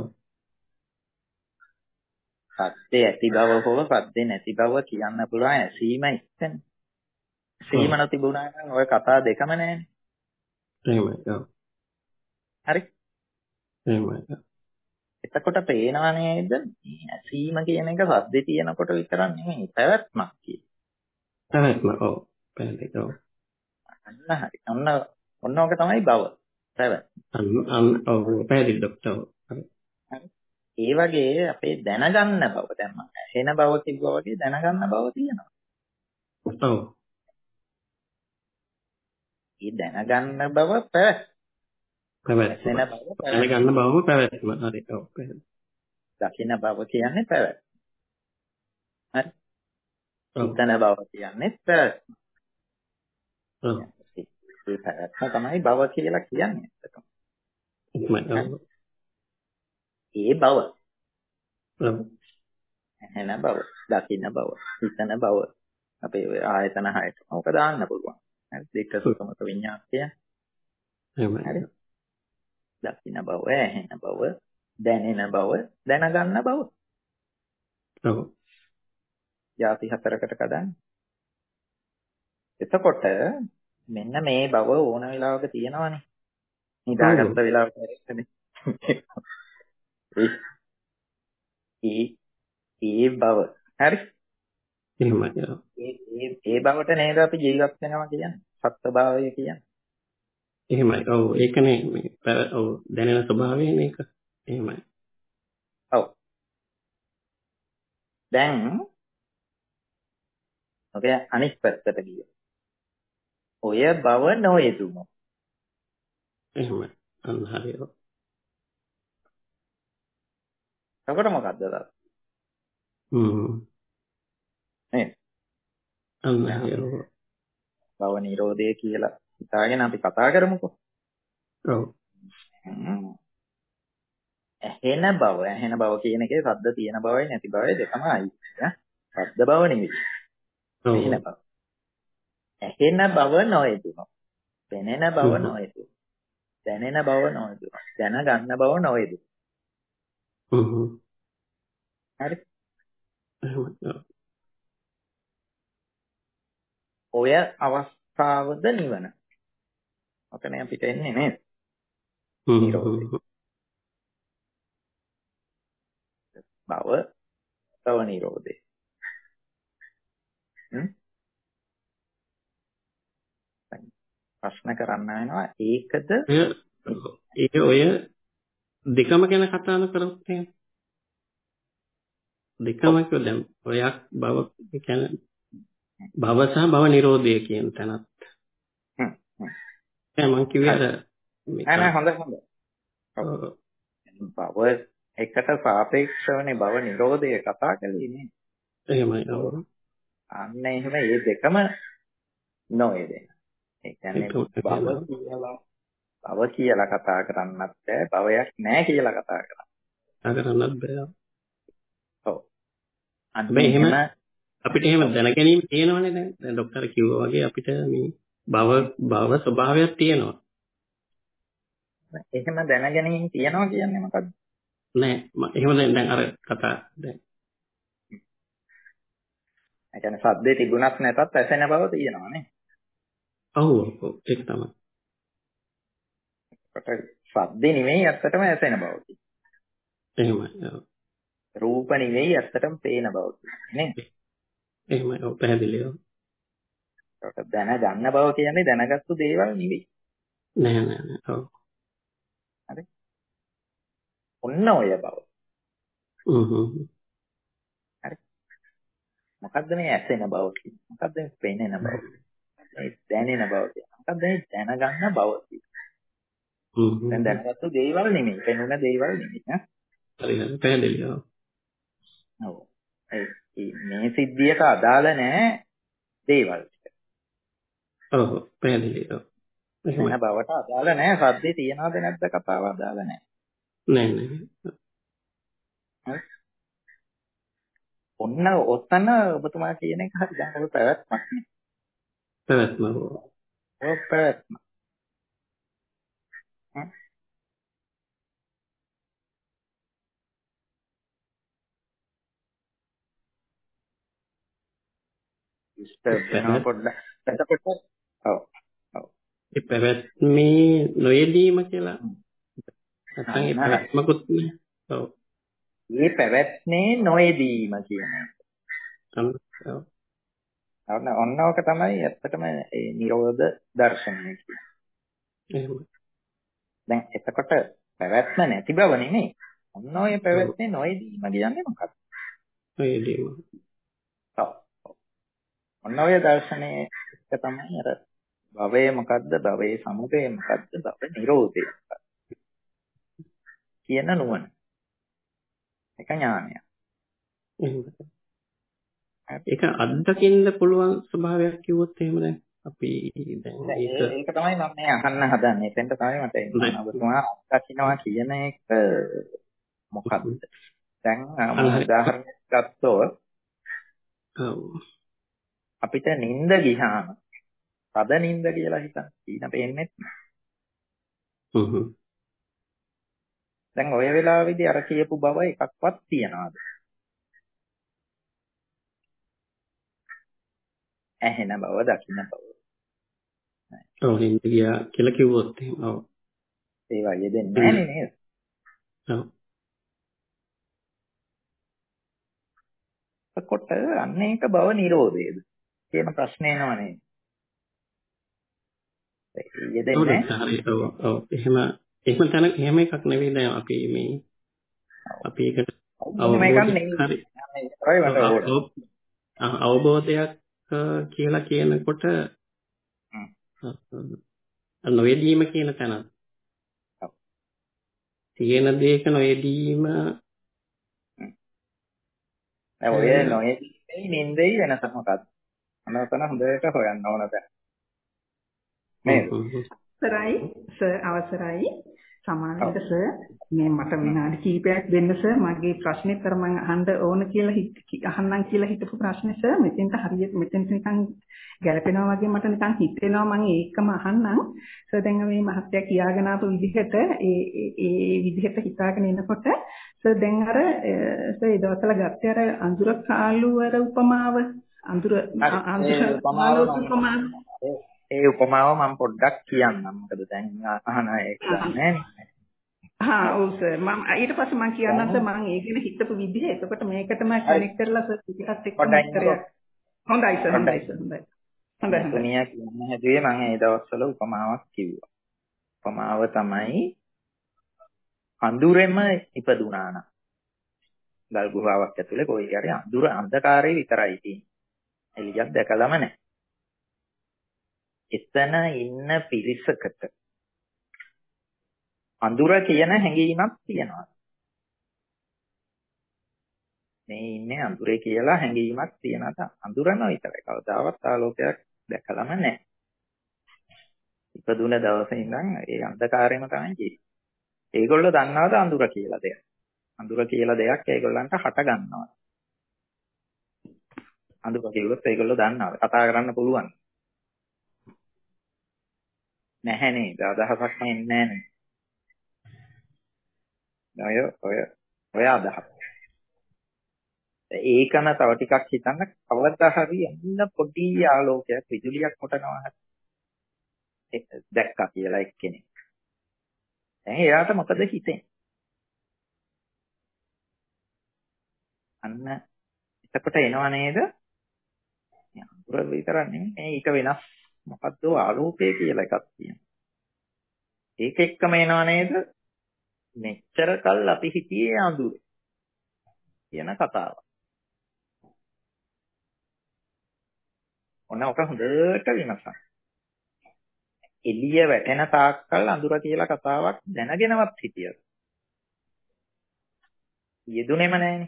සද්දේ ඇති බව හෝ සද්දේ නැති බව කියන්න පුළුවන් ඇසීම එක්කනේ. ඇසීම නොතිබුණා නම් ওই කතා දෙකම නැහැනේ. එහෙමයි. ඔව්. හරි? එහෙමයි. එතකොට පේනවා නේද මේ ඇසීම කියන එක සද්දේ තියෙනකොට විතරක් නෙමෙයි පැවැත්මක් කියන්නේ. පැවැත්ම. ඔව්. පැහැදිලි. ඔව්. අන්න හරි. ඔන්න ඔන්න ඕක තමයි බව. පැවැත්ම. අන්න අන්න ඔව් පැහැදිලි ડોක්ටර්. ඔව්. හරි. ඒ වගේ අපේ දැනගන්න බව දැන් මම ඇහෙන බව කිව්වා වගේ දැනගන්න බව තියෙනවා. ඔව්. ඒ දැනගන්න බව පැවැත්ම. පැවැත්ම. ඇසෙන බව පැවැත්ම. දැනගන්න බවම පැවැත්ම. හරි. ඔව්. පැහැදිලි. දකින්න බව කියන්නේ පැවැත්ම. හරි. ඔව්. හිතන බව කියන්නේ පැවැත්ම. ඔව්. ඒ පැවැත්ම තමයි බව කියලා කියන්නේ. එහෙමයි. ඔව්. ඒ බව. ඔව්. ඇහෙන බව, දකින්න බව, හිතන බව. අපේ ඔය ආයතන හයට ඕක දාන්න පුළුවන්. හරි. දෙක සුතමක විඤ්ඤාණය. එහෙමයි. හරි. දකින්න බව, ඇහෙන බව, දැනෙන බව, දැනගන්න බව. ඔව්. ಜಾති හතරකට කඩන්න. එතකොට මෙන්න මේ බව ඕන වෙලාවක තියෙනවනේ. නිදාගත්ත වෙලාවට හරියටනේ. ඒ ඒ බව. හරි. එහෙමයි. ඒ ඒ ඒ බවට නේද අපි ජීවත් වෙනවා කියන්නේ. සත්ත්වභාවය කියන්නේ. එහෙමයි. ඔව් ඒකනේ මේ ඔව් දැනෙන ස්වභාවය මේක. එහෙමයි. ඔව්. දැන් ඔක අනිත් පැත්තට ගියා. ඔය බව නොයෙදුම. එහෙමයි. අන්න හරියට. එතකොට මොකද්ද දාලා? හ්ම්. නේද? අන්න හරියට. බව නිරෝධය කියලා හිතාගෙන අපි කතා කරමුකෝ. ඔව්. ඇහෙන බව ඇහෙන බව කියන එකේ ශබ්ද තියෙන බවයි නැති බවයි දෙකම අයි. ශබ්ද බව නෙවෙයි. ඇහෙන බව. ඇහෙන බව නොයෙදුන. පෙනෙන බව නොයෙදුන. දැනෙන බව නොයෙදුන. දැනගන්න බව නොයෙදුන. හ්ම්. හරි. එහෙමයි. ඔය අවස්ථාවද නිවන. ඔතන අපිට එන්නේ නේද? නිරෝධය. බව තව නිරෝධය. හ්ම්. ප්‍රශ්න කරන්න වෙනවා ඒකද ඒ ඔය දෙකම ගැන කතා කරොත් එහෙනම් දෙකම කිව්ව දැන් ඔයක් භව කියන්නේ භව සහ භව නිරෝධය කියන තැනත්. හ්ම් හ්ම්. දැන් මම කිව්වේ අර නෑ නෑ හොඳයි හොඳයි. භව එකට සාපේක්ෂවනේ භව නිරෝධය කතා කළේ නේ. එහෙමයි. ඔව්. අන්න එහෙම මේ දෙකම නොවේ දෙන්න. ඒ කියන්නේ භව කියලා භව කියලා කතා කරන්නත් බෑ භවයක් නෑ කියලා කතා කරන්න. කතා කරන්නත් බෑ. ඔව්. අන්න එහෙම එහෙම අපිට එහෙම දැනගැනීම තියෙනවනේ දැන්. දැන් ડોක්ටර් කිව්වා වගේ අපිට මේ භව භව ස්වභාවයක් තියෙනවා. එහෙම දැනගැනීම තියනවා කියන්නේ මොකද්ද? නෑ එහෙම දැන් දැන් අර කතා දැන්. ඒ කියන්නේ සද්දේ තිබුණත් නැතත් ඇසෙන බව තියෙනවා නේ. ඔව් ඔව් ඒක තමයි. කොට සද්දේ නෙමෙයි ඇත්තටම ඇසෙන බව තියෙනවා. එහෙමයි. ඔව්. රූප නෙමෙයි ඇත්තටම පේන බව තියෙනවා නේ. එහෙමයි. ඔව් පැහැදිලිව. කොට දැනගන්න බව කියන්නේ දැනගත්තු දේවල් නෙවෙයි. නෑ නෑ නෑ. ඔව්. හරි. ඔන්න ඔය බව. හ්ම් හ්ම්. හරි. මොකද්ද මේ ඇසෙන බව කියන්නේ? මොකද්ද මේ පෙනෙන බව? මේ දැනෙන බව කියන්නේ. මොකද්ද මේ දැනගන්න බව කියන්නේ? හ්ම් හ්ම්. දැන් දැනගත්තු දේවල් නෙමෙයි. පෙනුන දේවල් නෙමෙයි ඈ. හරි හරි පැහැදිලිව. ඔව්. ඒ මේ සිද්ධියට අදාළ නැහැ දේවල් ටික. ඔව් පැහැදිලිව. එහෙමයි. වෙන බවට අදාළ නැහැ. සද්දේ තියනවද නැද්ද කතාව අදාළ නැහැ. නෑ නෑ. හරි. ඔන්න ඔතන ඔබතුමා කියන එක හරි දැන් ඔය පැවැත්මක් නේ. පැවැත්ම. ඔය පැවැත්ම. හ්ම්. ඉස්තර වෙනවා පොඩ්ඩක්. එතකොට ඔව්. ඔව්. ඒ පැවැත්මේ නොයෙදීම කියලා නැත්නම් ඒ පැවැත්මකුත් නෑ. ඔව්. මේ පැවැත්මේ නොයෙදීම කියන එක. ඔව්. ඔන්න ඔන්න ඔක තමයි ඇත්තටම ඒ නිරෝධ දර්ශනය කියන්නේ. එහෙමයි. දැන් එතකොට පැවැත්ම නැති බව නෙමෙයි. ඔන්න ඔය පැවැත්මේ නොයෙදීම කියන්නේ මොකක්ද? නොයෙදීම. ඔව්. ඔන්න ඔය දර්ශනයේ එක තමයි අර භවය මොකද්ද? භවයේ සමුදය මොකද්ද? භව නිරෝධය මොකද්ද? කියන නුවණ. එක ඥානය. එහෙමයි. ඒක අත්දකින්න පුළුවන් ස්වභාවයක් කිව්වොත් එහෙම දැන් අපි දැන් ඒක ඒක තමයි මම මේ අහන්න හදන්නේ. එතෙන්ට තමයි මට එන්න ඔබතුමා අත්දකින්නවා කියන එක මොකක්ද? දැන් මම උදාහරණයක් ගත්තොත් ඔව් අපිට නිින්ද ගියාම තද නිින්ද කියලා හිතන්න. ඊට පේන්නේ නැහැ. හ්ම් හ්ම්. දැන් ඔය වෙලාවේදී අර කියපු බව එකක්වත් තියනවාද? ඇහෙන බව, දකින්න බව. ඔව් හින්ද ගියා කියලා කිව්වොත් එහෙම. ඔව්. ඒ වගේ දෙන්නේ නැහැ නේද? ඔව්. එතකොට අන්න ඒක බව නිරෝධයද කියන ප්‍රශ්නේ එනවනේ. යෙදෙන්නේ හරි. ඔව් ඔව් එහෙම එහෙම තැන එහෙම එකක් නෙවෙයි දැන් අපි මේ අපි ඒකට අවබෝධයක් කියලා කියනකොට නොයෙදීම කියන තැන තියෙන දෙයක නොයෙදීම ඔය නොයෙදීමේ නින්දේ වෙනස මොකක්ද? අනතන හොඳට හොයන්න ඕන දැන්. නේද? අවසරයි සර් අවසරයි සමාවෙන්න සර් මේ මට විනාඩි කිහිපයක් දෙන්න සර් මගේ ප්‍රශ්නේ තර මම අහන්න ඕන කියලා අහන්නම් කියලා හිතපු ප්‍රශ්නේ සර් මෙතෙන්ට හරියට මෙතෙන්ට නිකන් ගැලපෙනවා වගේ මට නිකන් හිතෙනවා මම ඒකම අහන්නම් සර් දැන් මේ මහත්තයා කියාගෙන ආපු විදිහට ඒ ඒ විදිහට හිතාගෙන ඉනකොට සර් දැන් අර සර් ඒ දවස්වල ගත්තේ අර අඳුර කාලු වර උපමාව අඳුර අඳුර උපමාව ඒ උපමාව මම පොඩ්ඩක් කියන්නම්. මොකද දැන් අහන එක දන්නේ හා ඔව් සර් මම ඊට පස්සේ මම කියන්නම් සර් මම ඒ ගැන හිතපු විදිහ. එතකොට මේකටම කනෙක්ට් කරලා සර් ටිකත් එක්ක උත්තරයක්. හොඳයි සර් හොඳයි සර් හොඳයි. හොඳයි හොඳයි. දුනියා කියන්න හැදුවේ මම ඒ දවස්වල උපමාවක් කිව්වා. උපමාව තමයි අඳුරෙම ඉපදුනා නම් ගල් ගුහාවක් ඇතුලේ කොයි හරි අඳුර අන්ධකාරය විතරයි තියෙන්නේ. එළියක් දැකලම නැහැ. එතන ඉන්න පිරිසකට අඳුර කියන හැඟීමක් තියෙනවා. මේ ඉන්නේ අඳුරේ කියලා හැඟීමක් තියෙනවා. අඳුරන විතරයි. කවදාවත් ආලෝකයක් දැකලම නැහැ. ඉපදුන දවසේ ඉඳන් ඒ අන්ධකාරයම තමයි ජීවිතේ. ඒගොල්ලෝ දන්නවද අඳුර කියලා දෙයක්? අඳුර කියලා දෙයක් ඒගොල්ලන්ට හට ගන්නවා. අඳුර කියලොත් ඒගොල්ලෝ දන්නවද? කතා කරන්න පුළුවන්. නැහැ නේද? අදහසක් එන්නේ නැහැ නේද? ඔය ඔය ඔය අදහස්. ඒකන තව ටිකක් හිතන්න කවදා හරි එන්න පොඩි ආලෝකයක් විදුලියක් කොටනවා හරි දැක්කා කියලා එක්කෙනෙක්. දැන් එයාට මොකද හිතෙන්නේ? අන්න එතකොට එනවා නේද? අඳුර විතරක් නෙමෙයි මේ ඊට වෙනස් මොකද්ද ආලෝකය කියලා එකක් තියෙනවා. ඒක එක්කම එනවා නේද? මෙච්චර කල් අපි හිතියේ අඳුරේ කියන කතාව. ඔන්න ඔක හොඳට විමසන්න. එළිය වැටෙන තාක්කල් අඳුර කියලා කතාවක් දැනගෙනවත් හිටියද? යෙදුනේම නැහැනේ.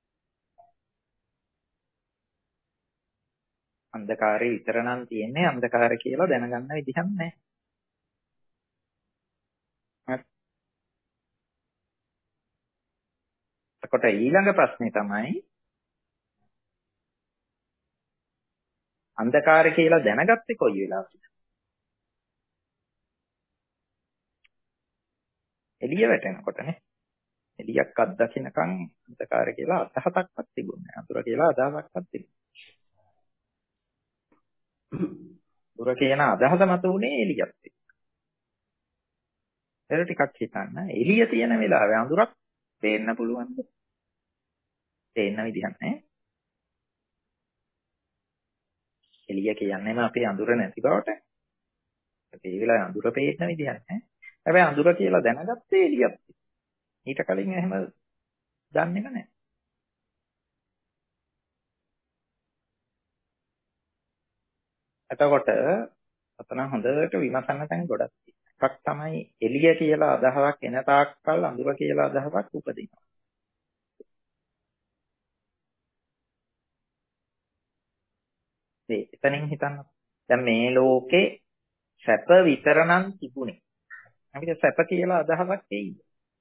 අන්ධකාරය විතර නම් තියෙන්නේ අන්ධකාරය කියලා දැනගන්න විදිහක් නැහැ. හරි. එතකොට ඊළඟ ප්‍රශ්නේ තමයි අන්ධකාරය කියලා දැනගත්තේ කොයි වෙලාවද? එළිය වැටෙනකොටනේ. එළියක් අත්දකින්නකම් අන්ධකාරය කියලා අදහසක්වත් තිබුණේ නැහැ. අඳුර කියලා අදහසක්වත් තිබුණේ නැහැ. අඳුර කියන අදහස මත උනේ එළියක් එක්ක. ඒක ටිකක් හිතන්න. එළිය තියෙන වෙලාවේ අඳුරක් පේන්න පුළුවන්ද? පේන්න විදිහක් නැහැ. එළිය කියන්නේම අපේ අඳුර නැති බවට. ඒ වෙලාවේ අඳුර පේන්න විදිහක් නැහැ. හැබැයි අඳුර කියලා දැනගත්තේ එළියක්. ඊට කලින් එහෙම දන්නේම නැහැ. එතකොට අතන හොඳට විමසන්න තැන් ගොඩක් තියෙනවා. එකක් තමයි එළිය කියලා අදහසක් එන තාක්කල් අඳුර කියලා අදහසක් උපදිනවා. මේ එතනින් හිතන්න. දැන් මේ ලෝකේ සැප විතර නම් තිබුණේ. අපිට සැප කියලා අදහසක් එයිද?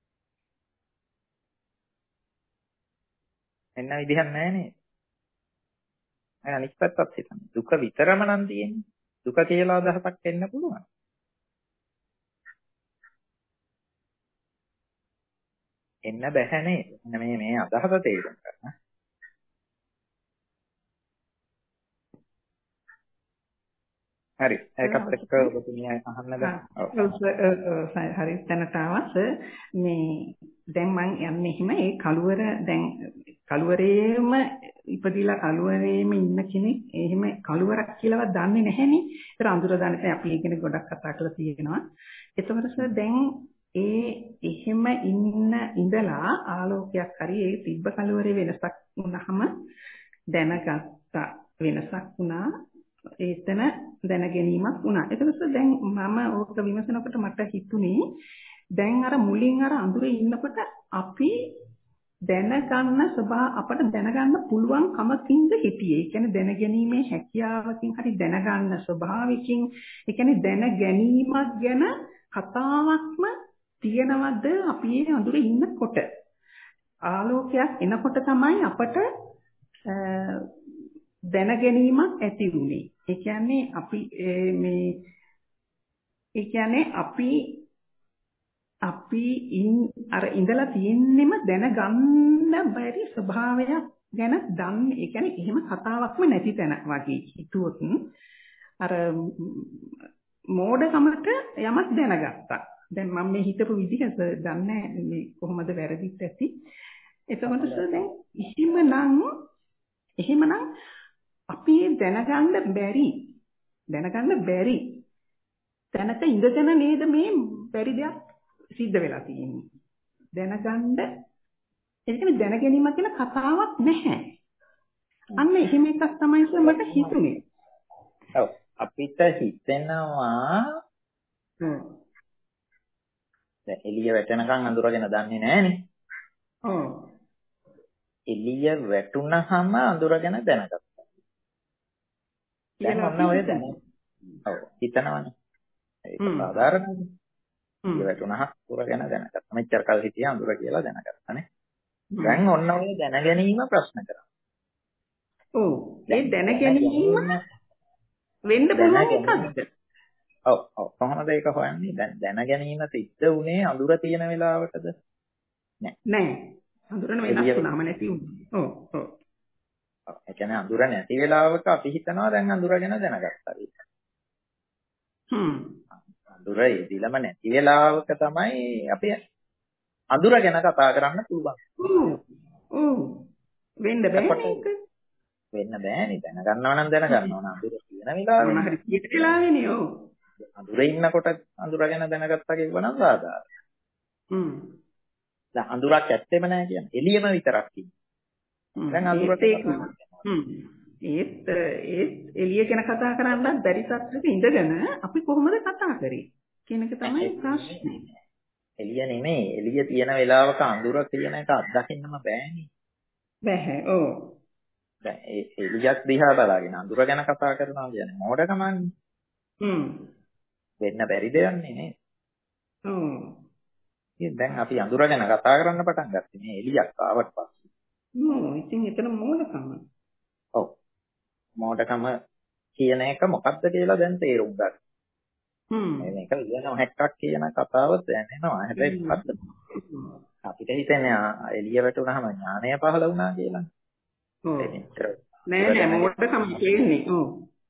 එන්න විදිහක් නැහැ නේද? අනිත් පැත්තත් හිතන්න. දුක විතරම නම් තියෙන්නේ. දුක කියලා අදහසක් එන්න පුළුවන්. එන්න බෑ නේද? මේ මේ අදහස තේරුම් ගන්න. හරි. ඒකත් එක්ක ඔබතුමිය අහන්නද? හරි තැනට ආවස මේ දැන් මං යන්නේ එහෙම ඒ කලුවර දැන් කලුවරේම ඉපදිලා කලුවරේම ඉන්න කෙනෙක් එහෙම කලුවරක් කියලාවත් දන්නේ නැහෙනේ. ඒතර අඳුර දන්නේ අපි ඉගෙන ගොඩක් කතා කරලා තියෙනවා. ඒතකොට දැන් ඒ එහෙම ඉන්න ඉඳලා ආලෝකයක් හරි ඒ තිබ්බ කලුවරේ වෙනසක් වුණාම දැනගත්තා වෙනසක් වුණා. ඒතන දැන ගැනීමක් වුණා. එතකොට දැන් මම ඕක විමසනකොට මට හිතුනේ දැන් අර මුලින් අර අඳුරේ ඉන්නකොට අපි දැනගන්න ස්වභාව අපට දැනගන්න පුළුවන් කමකින්ද හිටියේ. ඒ කියන්නේ දැනගැනීමේ හැකියාවකින් හරි දැනගන්න ස්වභාවයකින් ඒ කියන්නේ දැන ගැනීමක් ගැන කතාවක්ම තියනවද අපි මේ අඳුරේ ඉන්නකොට? ආලෝකයක් එනකොට තමයි අපට දැන ගැනීමක් ඇති වුනේ. ඒ කියන්නේ අපි මේ ඒ කියන්නේ අපි අපි අර ඉඳලා තියෙන්නෙම දැනගන්න බැරි ස්වභාවයක් ගැන දන්නේ. ඒ කියන්නේ එහෙම කතාවක්ම නැති තැන වගේ හිතුවොත් අර මෝඩකමට යමක් දැනගත්තා. දැන් මම මේ හිතපු විදිහ දන්නේ මේ කොහොමද වැරදිත් ඇති. එතකොට දැන් එහෙමනම් එහෙමනම් අපි දැනගන්න බැරි දැනගන්න බැරි දැනට ඉඳගෙන නේද මේ බැරි දෙයක් සිද්ධ වෙලා තියෙන්නේ. දැනගන්න ඒ කියන්නේ දැන ගැනීම කියලා කතාවක් නැහැ. අන්න එහෙම එකක් තමයි සර් මට හිතුනේ. ඔව් අපිට හිතෙනවා හ්ම්. දැන් එළිය වැටෙනකන් අඳුරගෙන දන්නේ නැහනේ. ඔව්. එළිය වැටුනහම අඳුරගෙන දැනගත්තා. දැන් ඔන්න ඔය දැන. ඔව් හිතනවනේ. ඒක සාධාරණයි. එළිය වැටුනහම අඳුරගෙන දැනගත්තා. මෙච්චර කල් හිටියේ අඳුර කියලා දැනගත්තානේ. දැන් ඔන්න ඔය දැන ගැනීම ප්‍රශ්න කරා. ඔව්. ඒ දැන ගැනීම වෙන්න පුළුවන් එකක්ද? ඔව් ඔව් කොහොමද ඒක හොයන්නේ? දැන් දැන ගැනීම සිද්ධ උනේ අඳුර තියෙන වෙලාවටද? නෑ. නෑ. අඳුරන වෙනස් වුණාම නැති වුණා. ඔව් ඔව්. ඔව් ඒ කියන්නේ අඳුර නැති වෙලාවක අපි හිතනවා දැන් අඳුරගෙන දැනගත්තා කියලා. හ්ම්. අඳුර ඉදිලම නැති වෙලාවක තමයි අපි අඳුර ගැන කතා කරන්න පුළුවන්. ඔව්. ඔව්. වෙන්න බෑනේ ඒක. වෙන්න බෑනේ දැනගන්නවා නම් දැනගන්නවා නම් අඳුර තියෙන වෙලාවෙ. මොන හරි කීයට වෙලාවෙනේ ඔව්. අඳුරේ ඉන්නකොට අඳුරගෙන දැනගත්තා කියවනම් සාධාරණයි. හ්ම්. දැන් අඳුරක් ඇත්තෙම නැහැ කියන්නේ. එළියම විතරක් ඉන්නේ. දැන් අඳුරට හ්ම්. ඒත් ඒත් එළිය ගැන කතා කරන්නත් බැරි සත්‍යක ඉඳගෙන අපි කොහොමද කතා කරේ කියන එක තමයි ප්‍රශ්නේ. එළිය නෙමෙයි. එළිය තියෙන වෙලාවක අඳුර කියන එක අත්දකින්නම බෑනේ. බෑ. ඔව්. දැන් ඒ එළියක් දිහා බලාගෙන අඳුර ගැන කතා කරනවා කියන්නේ මෝඩකමන්නේ. හ්ම්. වෙන්න බැරි දෙයක් නේ. ඔව්. ඉතින් දැන් අපි අඳුර ගැන කතා කරන්න පටන් ගත්තේ මේ එළියක් ආවට පස්සේ. ඔව්. ඉතින් එතන මෝඩකම. ඔව්. මෝඩකම කියන එක මොකක්ද කියලා දැන් තේරුම් ගන්න. හ්ම්. මේක ලියන හැක්කක් කියන කතාව දැනෙනවා. හැබැයි මොකද්ද? අපිට හිතෙන්නේ එළිය වැටුනහම ඥානය පහළ වුණා කියලා. ඔව්. නෑ නෑ මෝඩකම කියන්නේ. ඔව්.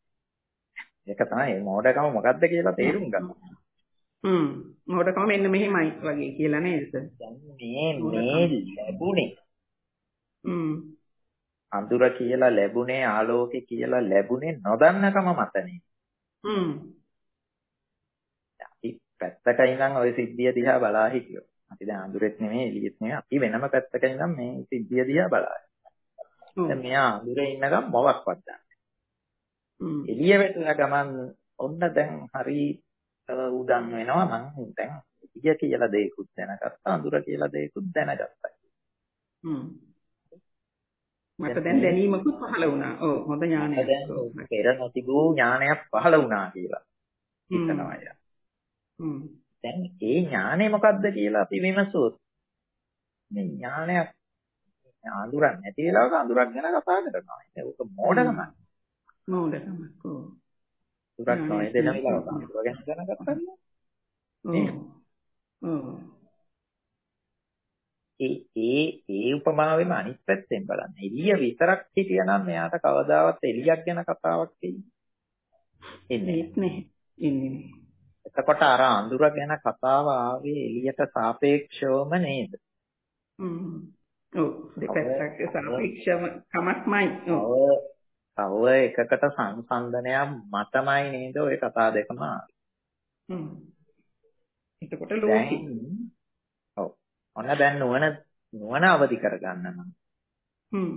ඒක තමයි මෝඩකම මොකද්ද කියලා තේරුම් ගන්න. හ්ම්. මෝඩකම මෙන්න මෙහෙමයි වගේ කියලා නේද? දැන් මේ මේ ලැබුණේ. හ්ම්. අඳුර කියලා ලැබුණේ ආලෝකේ කියලා ලැබුණේ නොදන්නකම මතනේ. හ්ම්. අපි පැත්තක ඉඳන් ওই සිද්ධිය දිහා බලා හිටියෝ. අපි දැන් අඳුරෙත් නෙමෙයි එළියෙත් නෙමෙයි අපි වෙනම පැත්තක ඉඳන් මේ සිද්ධිය දිහා බලනවා. දැන් මෙයා අඳුරේ ඉන්නකම් මොවක්වත් දන්නේ. හ්ම්. එළිය වැටෙන ගමන් ඔන්න දැන් හරි උදන් වෙනවා මං දැන් එළිය කියලා දෙයක්වත් දැනගත්තා අඳුර කියලා දෙයක්වත් දැනගත්තා. හ්ම්. මට දැන් දැනීමකුත් පහළ වුණා. ඔව් හොඳ ඥානයක්. දැන් පෙර නොතිබූ ඥානයක් පහළ වුණා කියලා හිතනවා අය. හ්ම්. දැන් ඒ ඥානය මොකද්ද කියලා අපි විමසුවොත් මේ ඥානයක් අඳුරක් නැති වෙලාවක අඳුරක් ගැන කතා කරනවා. ඒක මෝඩකම. මෝඩකමක්. ඔව්. අඳුරක් නොවේ දෙන වෙලාවක අඳුර ගැන දැනගත්තා නේ. ඔව්. ඒ ඒ ඒ උපමාවෙම අනිත් පැත්තෙන් බලන්න. එළිය විතරක් හිටියනම් මෙයාට කවදාවත් එළියක් ගැන කතාවක් එන්නේ නැහැ. එන්නේ. එතකොට අර අඳුර ගැන කතාව ආවේ එළියට සාපේක්ෂවම නේද? හ්ම්. ඔව්. දෙපැත්තක සාපේක්ෂව කමක්මයි. ඔව්. තව එකකට සංසන්දනයක් මතමයි නේද ඔය කතා දෙකම ආවේ. හ්ම්. එතකොට ලෝකෙ. ඔව්. ඔන්න දැන් නුවණ නුවණ අවදි කරගන්න නම්. හ්ම්.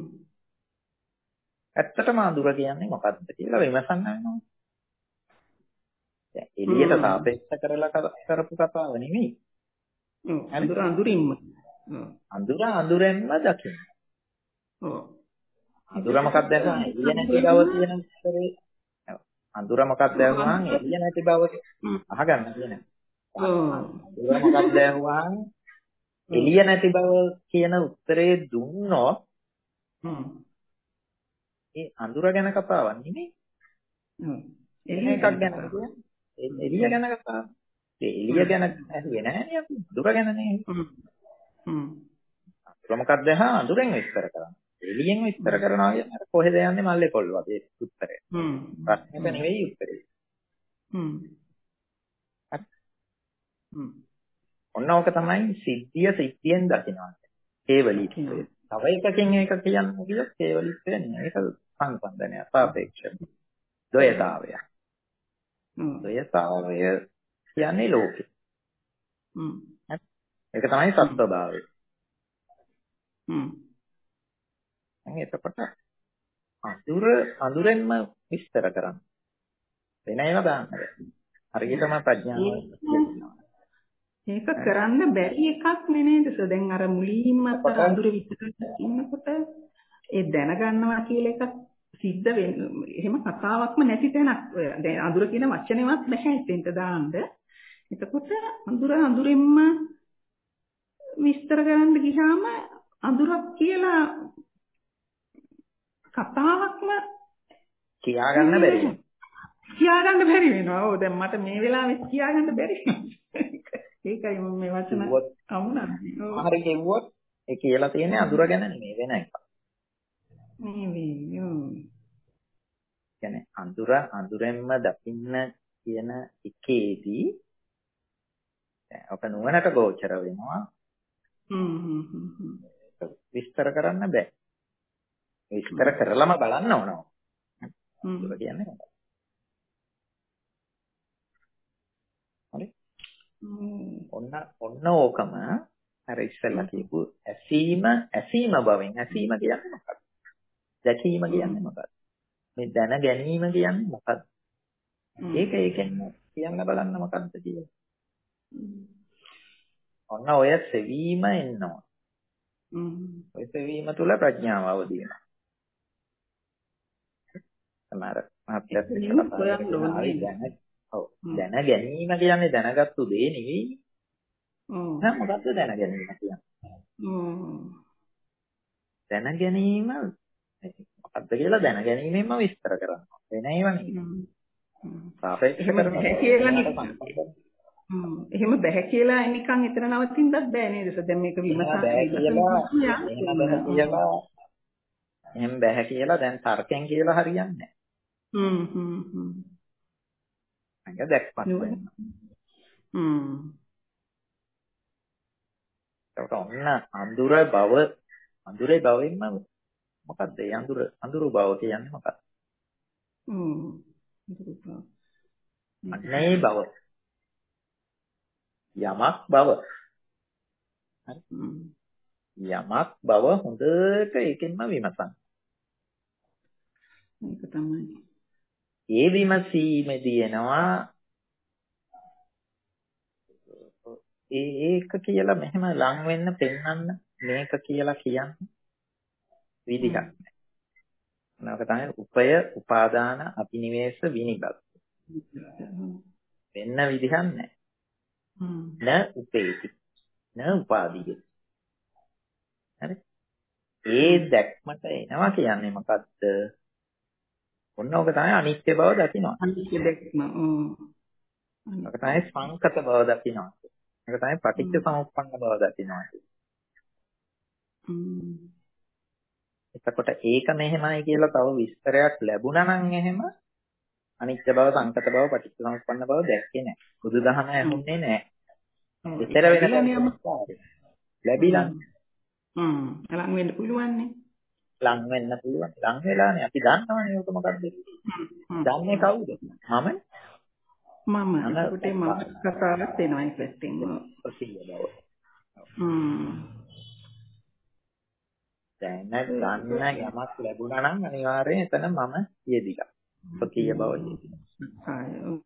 ඇත්තටම අඳුර කියන්නේ මොකක්ද කියලා විමසන්න වෙනවා. දැන් එළියට සාපේක්ෂ කරලා කරපු කතාව නෙමෙයි. ඔව්. අඳුර අඳුරින්ම. අඳුර අඳුරෙන්ම දකින්න. ඔව්. අඳුර මොකක්ද දැක්කම එළිය නැති බව කියන උත්තරේ. අඳුර මොකක්ද දැක්කම එළිය නැති බව අහගන්න කියන්නේ. ඔව්. අඳුර මොකක්ද දැක්කම එළිය නැති බව කියන උත්තරේ දුන්නොත් හ්ම්. ඒ අඳුර ගැන කතාවක් නෙමෙයි. හ්ම්. එළිය එකක් ගැන කියන්නේ. එළිය ගැන කතාව. ඒ එළිය ගැන ඇහුවේ නෑනේ අපි. අඳුර ගැන නේ. හ්ම්. හ්ම්. අඳුර මොකක්ද දැක්කම අඳුරෙන් විස්තර කරනවා. එළියෙන් විස්තර කරනවා කියන්නේ කොහෙද යන්නේ මල්ලේ කොල්ල වගේ උත්තරය. හ්ම්. ප්‍රශ්නෙක නෙවෙයි උත්තරේ. හ්ම්. හ්ම්. ඔන්න ඕක තමයි සිද්ධිය සිද්ධියෙන් දකිනවා. කේවලීත්වය. තව එකකින් එක කියන්නේ කියොත් කේවලීත්වය නෙවෙයි. ඒක සංසන්දනය සාපේක්ෂ. ද්වයතාවය. හ්ම්. ද්වයතාවය කියන්නේ ලෝකෙ. හ්ම්. ඒක තමයි සත්‍යභාවය. හ්ම්. දැන් එතකොට අඳුර අඳුරෙන්ම විස්තර කරන්න. වෙන ඒවා දාන්න බෑ. හරියටම ප්‍රඥාව ඒක කරන්න බැරි එකක් නෙනේද සර්. දැන් අර මුලින්ම අර අඳුර විස්තර ඉන්නකොට ඒ දැනගන්නවා කියලා එකක් සිද්ධ වෙන එහෙම කතාවක්ම නැති තැනක්. දැන් අඳුර කියන වචනේවත් බෑ එතෙන්ට දාන්න. එතකොට අඳුර අඳුරෙන්ම විස්තර කරන්න ගියාම අඳුරක් කියලා කතාවක්ම කියාගන්න බැරි වෙනවා. කියාගන්න බැරි වෙනවා. ඔව් දැන් මට මේ වෙලාවෙත් කියාගන්න බැරි. ඒකයි මම මේ වචන අමුණන්නේ. ඔව්. හරි කිව්වොත් ඒ කියලා තියෙන්නේ අඳුර ගැන නෙමෙයි වෙන එකක්. නෙවෙයි. ඔව්. කියන්නේ අඳුර අඳුරෙන්ම දකින්න කියන එකේදී දැන් අප නුවණට ගෝචර වෙනවා. හ්ම් හ්ම් හ්ම්. විස්තර කරන්න බෑ. විස්තර කරලම බලන්න ඕන. අඳුර කියන්නේ මොකක්ද? හරි. ඔන්න ඔන්න ඕකම අර ඉස්සෙල්ලා කියපු ඇසීම ඇසීම බවෙන් ඇසීම කියන්නේ මොකක්ද? දැකීම කියන්නේ මොකක්ද? මේ දැන ගැනීම කියන්නේ මොකක්ද? ඒක ඒකෙන් කියන්න බලන්න මොකක්ද කියලා. ඔන්න ඔය සෙවීම එනවා. ඔය සෙවීම තුළ ප්‍රඥාව අවදි වෙනවා. සමහර මහත්යත් ඔව් දැන ගැනීම කියන්නේ දැනගත්තු දේ නෙවෙයි. ඔව්. දැන් මොකද්ද දැන ගැනීම කියන්නේ? ඔව්. දැන ගැනීම මොකද්ද කියලා දැන ගැනීමෙන්ම විස්තර කරනවා. වෙන ඒවා නෙවෙයි. සාපේක්ෂ කරනවා කියලා හ්ම් එහෙම බෑ කියලා නිකන් එතන නවතින්නත් බෑ නේද? දැන් මේක විමසා බෑ කියලා එහෙම බෑ කියලා දැන් තර්කයෙන් කියලා හරියන්නේ නැහැ. හ්ම් හ්ම් හ්ම් අංග දැක්පත් වෙනවා. හ්ම්. ඒක ඔන්න අඳුර බව අඳුරේ බවෙන්ම මොකද්ද? ඒ අඳුර අඳුරු බව කියන්නේ මොකක්ද? හ්ම්. අඳුරු බව. අනේ බව. යමක් බව. හරි. යමක් බව හොඳට ඒකෙන්ම විමසන්න. ඒක තමයි. ඒ විමසීමේදී එනවා ඒ ඒක කියලා මෙහෙම ලං වෙන්න පෙන්වන්න මේක කියලා කියන්නේ විදිහක් නැහැ. මොනවාක තමයි උපය උපාදාන අபிනිවේෂ විනිබත්. වෙන්න විදිහක් නැහැ. න උපේති න උපාදීය. හරි. ඒ දැක්මට එනවා කියන්නේ මොකද්ද? ඔන්න ඔක තමයි අනිත්‍ය බව දකිනවා. අනිත්‍ය දැක්ම. ඔව්. ඔක තමයි සංකත බව දකිනවා. ඔක තමයි පටිච්ච සමුප්පන්න බව දකිනවා. හ්ම්. එතකොට ඒක මෙහෙමයි කියලා තව විස්තරයක් ලැබුණා නම් එහෙම අනිත්‍ය බව සංකත බව පටිච්ච සමුප්පන්න බව දැක්කේ නැහැ. බුදුදහම ඇහුන්නේ නැහැ. විතර වෙන ලැබිලා. හ්ම්. ලං වෙන්න පුළුවන් නේ. ලං වෙන්න පුළුවන්. ලං වෙලානේ අපි දන්නවනේ ඔක මොකක්ද? දන්නේ කවුද? මම. මම. ඒකට මම කතාවක් එනවා ඒ පැත්තෙන්. ප්‍රසිද්ධ බව. හ්ම්. දැන් ගන්න යමක් ලැබුණා නම් අනිවාර්යෙන් එතන මම යෙදිලා. ප්‍රතිය බව යෙදිලා.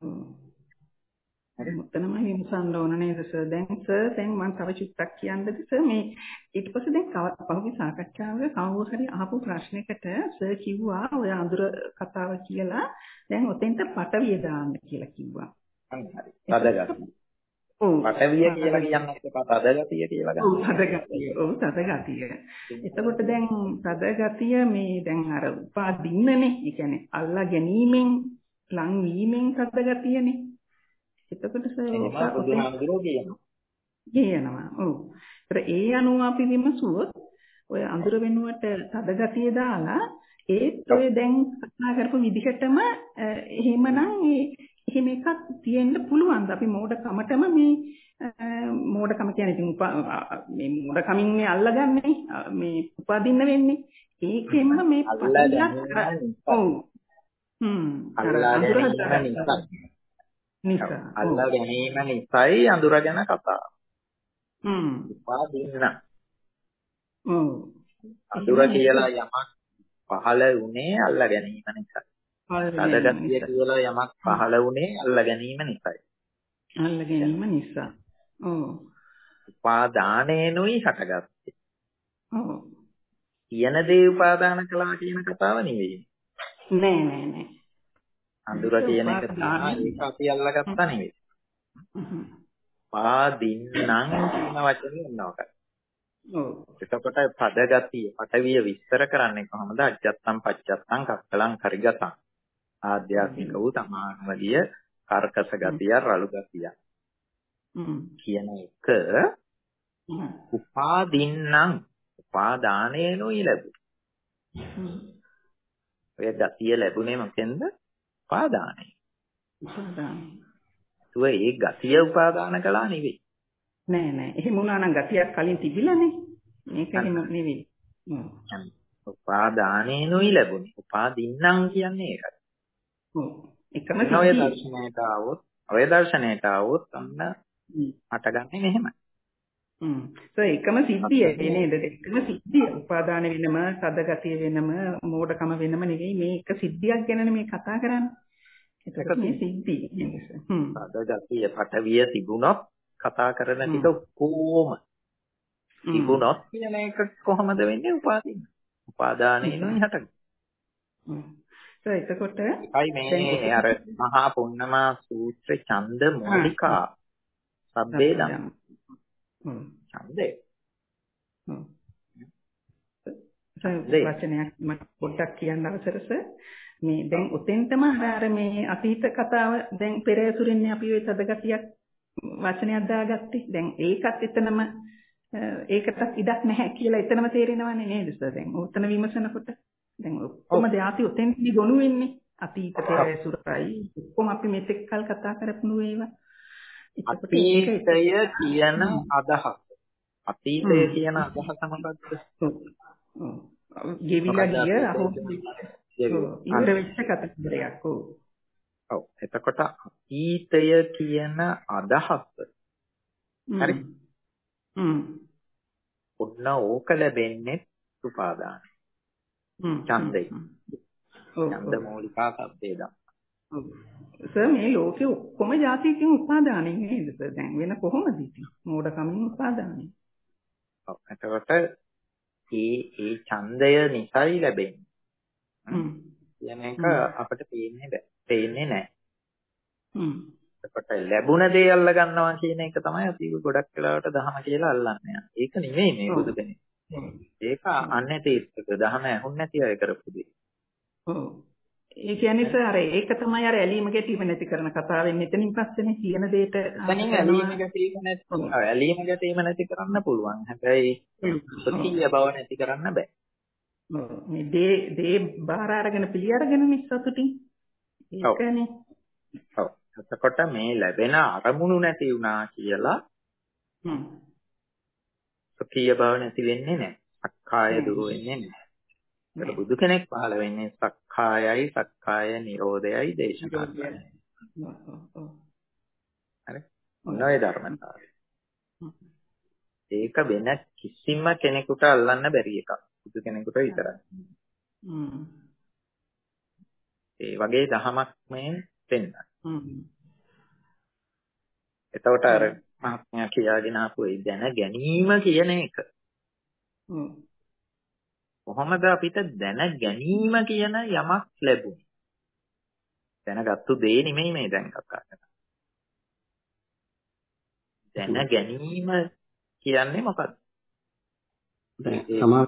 හරි මුත්තනම විමසන්න ඕන නේද සර්? දැන් සර් දැන් මම තව චුට්ටක් කියන්නද සර් මේ ඊට පස්සේ දැන් පහුගිය සාකච්ඡාවක කවුරු හරි අහපු ප්‍රශ්නයකට සර් කිව්වා ඔය අඳුර කතාව කියලා දැන් ඔතෙන්ට පටවිය දාන්න කියලා කිව්වා. හරි. තදගතිය. ඔව්. පටවිය කියලා කියන්නේ තදගතිය කියලා ගන්න. ඔව් තදගතිය. ඔව් තදගතිය. එතකොට දැන් තදගතිය මේ දැන් අර උපාදින්නනේ. ඒ කියන්නේ අල්ලා ගැනීමෙන් ලං වීමෙන් තදගතියනේ. එතකොට සර් බුදුහාමුදුරුවෝ කියනවා. කියනවා. ඔව්. ඒතර ඒ අනුව අපි විමසුවොත් ඔය අඳුර වෙනුවට තදගතිය දාලා ඒත් ඔය දැන් කතා කරපු විදිහටම එහෙමනම් ඒ එහෙම එකක් තියෙන්න පුළුවන්. අපි මෝඩකමටම මේ මෝඩකම කියන්නේ ඉතින් මේ මෝඩකමින් මේ අල්ලගන්නේ මේ උපදින්න වෙන්නේ. ඒකෙන්ම මේ පටියක් ඔව්. හ්ම්. අල්ලා ගැනීම නිසා නිසා අල්ලා ගැනීම නිසායි අඳුර ගැන කතා. හ්ම්. උපාදින්න. ඔව්. අඳුර කියලා යමක් පහළ වුණේ අල්ල ගැනීම නිසා. තදගතිය කියලා යමක් පහළ වුණේ අල්ල ගැනීම නිසායි. අල්ල ගැනීම නිසා. ඔව්. උපාදානේනුයි හටගත්තේ. ඔව්. කියන දේ උපාදාන කළා කියන කතාව නෙවෙයි. නෑ නෑ නෑ. අඳුර කියන එක තමයි ඒක අපි අල්ලගත්තා නෙවෙයි. පාදින්නම් කියන වචනේ එනවා. ඔව්. එතකොට පදගතිය පටවිය විස්තර කරන්නේ කොහොමද? අජත්තම් පච්චත්තම් කක්කලං කරිගතං. ආධ්‍යාත්මික වූ තමාන්වලිය කර්කස ගතිය රළු ගතිය. කියන එක උපාදින්නම් උපාදානේනොයි ලැබුණේ. ඔය ගතිය ලැබුණේ මොකෙන්ද? උපාදානයි. උපාදානයි. ඒ ගතිය උපාදාන කළා නෙවෙයි. නෑ නෑ. එහෙම වුණා නම් ගතියක් කලින් තිබිලානේ. මේක එහෙම නෙවෙයි. උපාදානේනොයි ලැබුණේ. උපාදින්නම් කියන්නේ ඒකයි. ඔව්. එකම ඔය දර්ශනයට આવොත්, ඔය දර්ශනයට આવොත් අන්න හටගන්නේ මෙහෙමයි. හ්ම්. ඒ එකම සිද්ධිය නේද? එකම සිද්ධිය. උපාදාන වෙනම, සදගතිය වෙනම, මෝඩකම වෙනම නෙවෙයි. මේ එක සිද්ධියක් ගැනනේ මේ කතා කරන්නේ. ඒක මේ සිද්ධිය නේද? හ්ම්. සදගතිය පටවිය තිබුණොත් කතා කරන ටික කොහොම තිබුණොත් කියන එක කොහොමද වෙන්නේ? උපාදින්න. උපාදානේනොයි හටගන්නේ. හ්ම්. ඒ එතකොට ඒයි මේ අර මහා පුන්නමා සූත්‍ර ඡන්ද මූලිකා සබ්බේ ධම්ම. හ්ම්. ඡන්දේ. හ්ම්. ඒ වචනයක් මට පොඩ්ඩක් කියන්න අවසරස. මේ දැන් උතෙන්ටම අර මේ අතීත කතාව දැන් පෙර ඇසුරින්නේ අපි ওই තදගතියක් වචනයක් දාගත්තේ. දැන් ඒකත් එතනම ඒකටත් ඉඩක් නැහැ කියලා එතනම තේරෙනවනේ නේද සර්? දැන් උතන විමසනකොට දැන් ඔක්කොම දෙයාති උතෙන්ටි ගොනු වෙන්නේ. අතීත පෙර ඇසුරයි ඔක්කොම අපි මෙතෙක් කල් කතා කරපු ඒවා. අතීතය කියන අදහස. අතීතය කියන අදහස මොකක්ද? ගෙවිලා ගිය අහෝ ඉවර වෙච්ච කතාවක්. ඔව්. එතකොට අතීතය කියන අදහස. හරි. හ්ම්. ඔන්න ඕක ලැබෙන්නේ උපාදාන. හ්ම්. ඡන්දේ. ඔව්. ඡන්ද මූලිකා සබ්බේ ධම්ම. ඔව්. සර් මේ ලෝකේ ඔක්කොම જાතියකින් උපාදානෙ නේද සර්? දැන් වෙන කොහොමද ඉතින්? මෝඩකමින් උපාදානෙ. ඔව්. එතකොට ඒ ඒ ඡන්දය නිසයි ලැබෙන්නේ. හ්ම්. කියන එක අපිට පේන්නේ බෑ. පේන්නේ නැහැ. හ්ම්. එතකොට ලැබුණ දේ අල්ල ගන්නවා කියන එක තමයි අපි ගොඩක් වෙලාවට දහම කියලා අල්ලන්නේ. ඒක නෙමෙයි මේ බුදු කෙනෙක්. ඒක අන්නතීර්ථක දහම ඇහුන් නැති අය කරපු දේ. ඔව්. ඒ කියන්නේ සර් අර ඒක තමයි අර ඇලීම ගැටීම නැති කරන කතාවෙන් මෙතනින් පස්සේනේ කියන දෙයට එතනින් ඇලීම ගැටීම නැති ඇලීම ගැටීම නැති කරන්න පුළුවන්. හැබැයි සතිය බව නැති කරන්න බෑ. ඔව්. මේ දේ දේ බාර අරගෙන පිළි අරගෙන මේ සතුටින්. ඒකනේ. ඔව්. එතකොට මේ ලැබෙන අරමුණු නැති වුණා කියලා හ්ම්. සතිය බව නැති වෙන්නේ නැහැ. සක්කාය දුරු වෙන්නේ නැහැ. ඒක බුදු කෙනෙක් පහළ වෙන්නේ සක්කායයි සක්කාය නිරෝධයයි දේශනා කරන්නේ. හරි. මොනවායි ධර්මතාවය. ඒක වෙන කිසිම කෙනෙකුට අල්ලන්න බැරි එකක්. බුදු කෙනෙකුට විතරයි. හ්ම්. ඒ වගේ දහමක් මේ දෙන්න. හ්ම්. එතකොට අර මහත්මයා කියාගෙන ආපු ඒ දැන ගැනීම කියන එක. හ්ම්. කොහොමද අපිට දැන ගැනීම කියන යමක් ලැබුණේ? දැනගත්තු දේ නෙමෙයි මේ දැන් කතා කරන්නේ. දැන ගැනීම කියන්නේ මොකක්ද? දැන් සමහර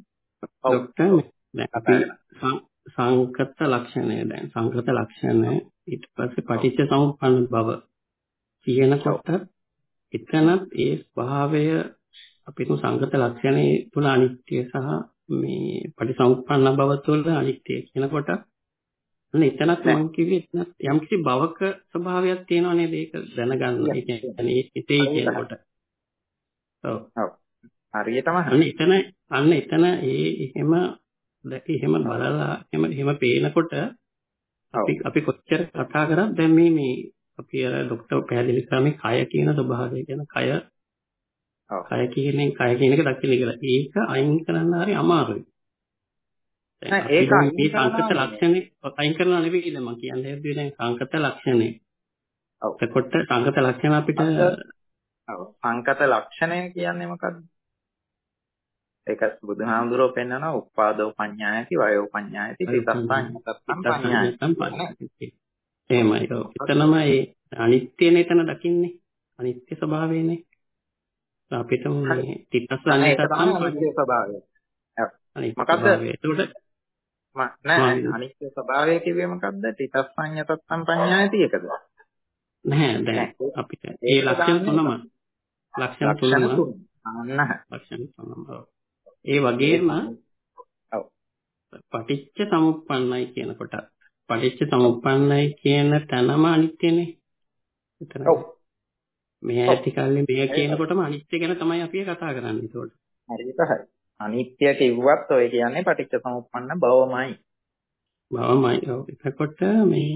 දැන් අපි සංකත ලක්ෂණය දැන් සංකත ලක්ෂණ ඊට පස්සේ පටිච්ච සමුප්පන්න බව කියනකොට එතනත් ඒ ස්වභාවය අපිට සංකත ලක්ෂණේ තුල අනිත්‍ය සහ මේ පටිසමුප්පන්න බව තුළ අනිත්‍ය කියනකොට අන්න එතනත් මම කිව්වේ එතනත් යම් කිසි භවක ස්වභාවයක් තියෙනවා නේද? ඒක දැනගන්න. ඒ කියන්නේ ඉතේ කියනකොට. ඔව්. ඔව්. හරියටම අන්න එතන අන්න එතන ඒ එහෙම එහෙම බලලා එහෙම එහෙම පේනකොට අපි අපි කොච්චර කතා කරත් දැන් මේ මේ අපි අර ડોක්ටර් පැහැදිලි කරා මේ කය කියන ස්වභාවය ගැන කය ඔව්. කය කියන්නේ කය කියන එක දකින්න කියලා. ඒක අයින් කරන්න හරි අමාරුයි. දැන් නෑ අපි ඒක දැන් අයින් මේ කරනවා සංකත නෙමෙයි. ලක්ෂණේ අයින් කරනවා නෙවෙයි දැන් මම කියන්නේ හැදුවේ දැන් සංකත ලක්ෂණේ. ඔව්. එතකොට සංකත ලක්ෂණ අපිට අද ඔව් සංකත ලක්ෂණය කියන්නේ මොකද්ද? ඒක බුදුහාමුදුරුවෝ පෙන්නනවා උපාදෝ පඤ්ඤායති වයෝ පඤ්ඤායති තිතස්සඤ්ඤතත්තම් පඤ්ඤායති. ඉතසංයතම් පඤ්ඤාති. එහෙමයි. ඔව්. එතනමයි අනිත්‍යනේ එතන දකින්නේ. අනිත්‍ය ස්වභාවයනේ. අපිට හරි. මේ නෑ ඒක තිතසංයතම් තමයි අනිත්‍ය ස්වභාවය. ඔව්. අනිත්‍ය මොකද්ද? ස්වභාවය. ඒකට නෑ අනිත්‍ය ස්වභාවය කිව්වේ මොකද්ද? තිතස්සඤ්ඤතත්තම් පඤ්ඤායති එකද? නැහැ දැන් නෑ අපිට ඒ ඒක ලක්ෂණ දාන්නේ තුනම ලක්ෂණ තුනම ලක්ෂණ තුන. අන්න ලක්ෂණ තුනම ඔව්. ඒ වගේම ඔව්. පටිච්ච සමුප්පන්නයි කියනකොට පටිච්ච සමුප්පන්නයි කියන තැනම අනිත්‍යනේ. එතන ඔව්. මේ ඇති කල්ලි මේ කියනකොටම අනිත්‍ය ගැන තමයි අපි කතා කරන්නේ ඒකට. හරියට හරි. අනිත්‍ය කිව්වත් ඔය කියන්නේ පටිච්ච සමුප්පන්න බවමයි. බවමයි. ඔව්. එතකොට මේ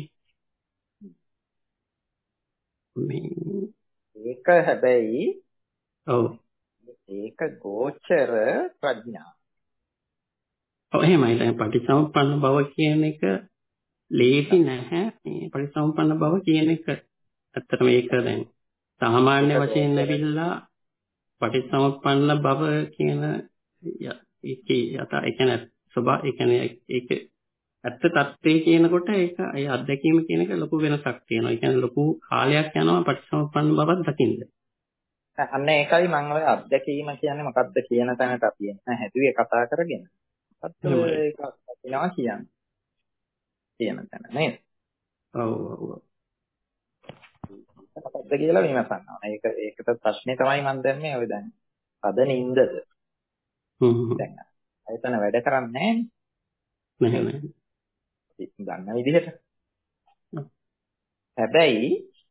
මේ ඒක හැබැයි ඔව්. ඒක ගෝචර ප්‍රඥා. ඔව් එහෙමයි. දැන් පටිච්චසමුප්පන්න බව කියන එක ලේසි නැහැ. මේ පටිච්චසමුප්පන්න බව කියන එක ඇත්තටම ඒක දැන් සාමාන්‍ය වශයෙන් ලැබිලා පටිච්චසමුප්පන්න බව කියන ඒකේ යත ඒ කියන්නේ සබා ඒ කියන්නේ ඒක ඇත්ත තත්ත්වයේ කියනකොට ඒක ඒ අත්දැකීම කියන එක ලොකු වෙනසක් තියෙනවා. ඒ කියන්නේ ලොකු කාලයක් යනවා පටිච්චසමුප්පන්න බවක් දකින්න. අන්න ඒකයි මම ඔය අත්දැකීම කියන්නේ මොකක්ද කියන තැනට අපි එන්න හැදුවේ කතා කරගෙන. මොකක්ද ඒක අත්දකින්නවා කියන්නේ. කියන තැන නේද? ඔව් ඔව්. මොකක්ද කියලා විමසනවා. ඒක ඒකට ප්‍රශ්නේ තමයි මම දැන්නේ ඔය දැන්. අද නින්දද? හ්ම්. දැන් ආයතන වැඩ කරන්නේ නැහැ නෑ. දන්න විදිහට. හැබැයි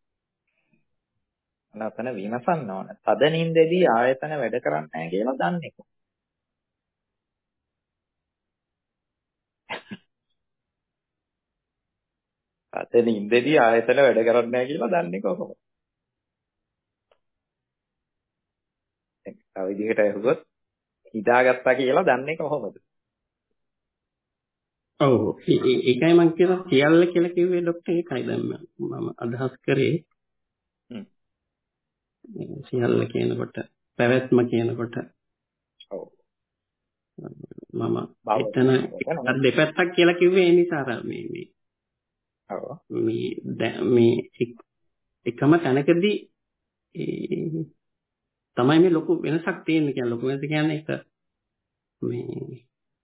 අනතන විමසන්න ඕන. තද නින්දේදී ආයතන වැඩ කරන්නේ නැහැ කියලා දන්නේ කොහොමද? තද නින්දේදී ආයතන වැඩ කරන්නේ නැහැ කියලා දන්නේ කොහොමද? දැන් තව විදිහට අහුවොත් හිතාගත්තා කියලා දන්නේ කොහොමද? ඔව් ඒකයි මම කියන සියල්ල කියලා කිව්වේ ડોක්ටර් ඒකයි දැන් මම අදහස් කරේ සියල්ල කියනකොට පැවැත්ම කියනකොට ඔව් මම එතන අර දෙපැත්තක් කියලා කිව්වේ ඒ නිසා අර මේ මේ ඔව් මේ මේ එකම තැනකදී තමයි මේ ලොකු වෙනසක් තියෙන්නේ කියන්නේ ලොකු වෙනස කියන්නේ එක මේ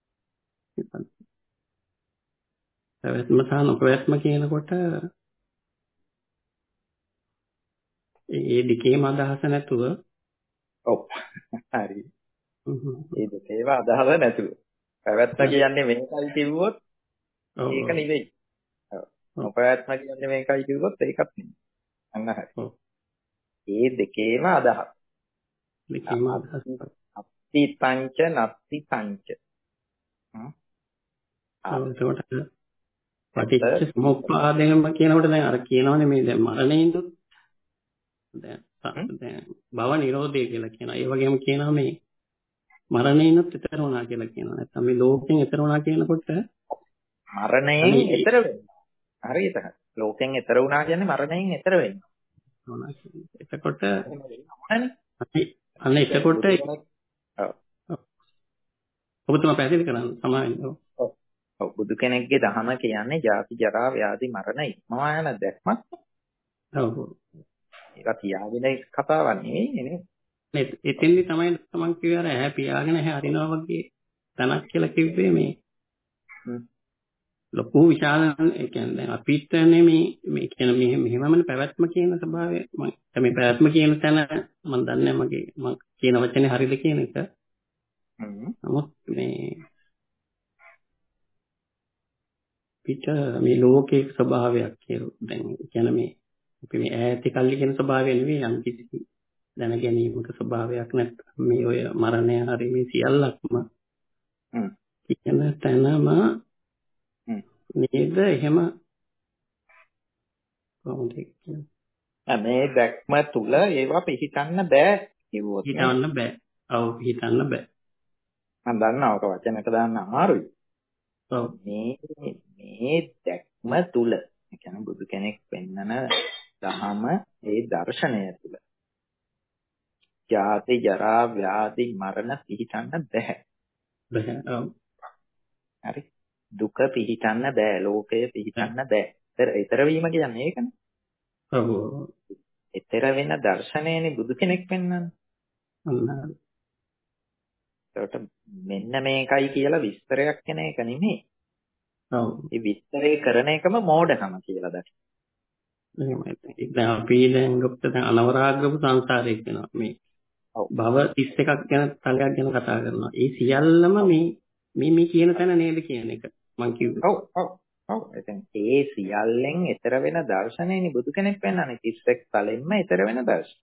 පැවැත්ම සහ නොපැවැත්ම කියනකොට ඒ දෙකේම අදහස නැතුව ඔව් හරි ඒ දෙකේම අදහස නැතුව පැවැත්ම කියන්නේ මේකයි කිව්වොත් ඒක නෙවෙයි ඔව් නොපැවැත්ම කියන්නේ මේකයි කිව්වොත් ඒකත් නෙවෙයි අන්න හරි ඒ දෙකේම අදහස් දෙකේම අදහස් අත්ති පංච නත්ති පංච හ්ම් ඒකට පටිච්ච සමුප්පාදයම කියනකොට දැන් අර කියනවනේ මේ දැන් මරණින්දුත් දැන් දැන් භව නිරෝධය කියලා කියනවා. ඒ වගේම කියනවා මේ මරණින්දුත් ඈතර වුණා කියලා කියනවා. නැත්නම් මේ ලෝකෙන් ඈතර වුණා කියනකොට මරණයෙන් ඈතර වෙනවා. හරියට හරි. ලෝකෙන් ඈතර වුණා කියන්නේ මරණයෙන් ඈතර වෙනවා. එතකොට අන්න එතකොට ඔබතුමා පැහැදිලි කරන්න සමාවෙන්න. ඔව් බුදු කෙනෙක්ගේ දහම කියන්නේ ජාති ජරා ව්‍යාධි මරණ ඉක්මවා යන දැක්මක්. ඔව්. ඒක තියාගෙන කතාවක් නෙවෙයි නේද? නේ එතෙන්දි තමයි මම කිව්වේ අර ඇහැ පියාගෙන ඇහැ අරිනවා වගේ තනක් කියලා කිව්වේ මේ. ලොකු විශාල ඒ කියන්නේ දැන් අපිට මේ මේ කියන මේ මෙහෙමම පැවැත්ම කියන ස්වභාවය මම මේ පැවැත්ම කියන තැන මම දන්නේ මගේ මම කියන වචනේ හරියද කියන එක. නමුත් මේ පිට මේ ලෝකයේ ස්වභාවයක් කියලා දැන් කියන්නේ මේ අපි මේ ඈති කල්ලි කියන ස්වභාවය නෙවෙයි යම් කිසි දැන ගැනීමක ස්වභාවයක් නැත්නම් මේ ඔය මරණය හරි මේ සියල්ලක්ම කියන තැනම නේද එහෙම කොහොමද කියන්නේ මේ දැක්ම තුල ඒවා පිළිගන්න බෑ කිව්වොත් නේ හිතවන්න බෑ. ඔව් හිතන්න බෑ. මම දන්නවා ඔක වචනක දාන්න අමාරුයි. ඔව්. මේ මේ දැක්ම තුල ඒ කියන්නේ බුදු කෙනෙක් පෙන්නන දහම ඒ දර්ශනය තුල ජාති ජරා ව්‍යාධි මරණ පිහිටන්න බෑ. බෑ. ඔව්. හරි. දුක පිහිටන්න බෑ. ලෝකය පිහිටන්න බෑ. ඒතර ඊතර වීම කියන්නේ ඒකනේ. ඔව්. ඊතර වෙන දර්ශනයනේ බුදු කෙනෙක් පෙන්වන්නේ. අන්න. ඒකට මෙන්න මේකයි කියලා විස්තරයක් කෙන එක නෙමෙයි. ඔව්. ඒ විස්තරේ කරන එකම මෝඩකම කියලා දැක්ක. එහෙමයි. දැන් අපි දැන් ගොප්ප දැන් අනවරාග්‍රපු සංසාරේ කියනවා මේ. ඔව්. භව තිස් එකක් ගැන තලයක් ගැන කතා කරනවා. ඒ සියල්ලම මේ මේ මේ කියන තැන නේද කියන එක මම කිව්වේ. ඔව් ඔව් ඔව්. එතෙන් ඒ සියල්ලෙන් ඊතර වෙන දර්ශනයනේ බුදු කෙනෙක් පෙන්වන්නේ. තිස් එක් තලෙන්ම ඊතර වෙන දර්ශන.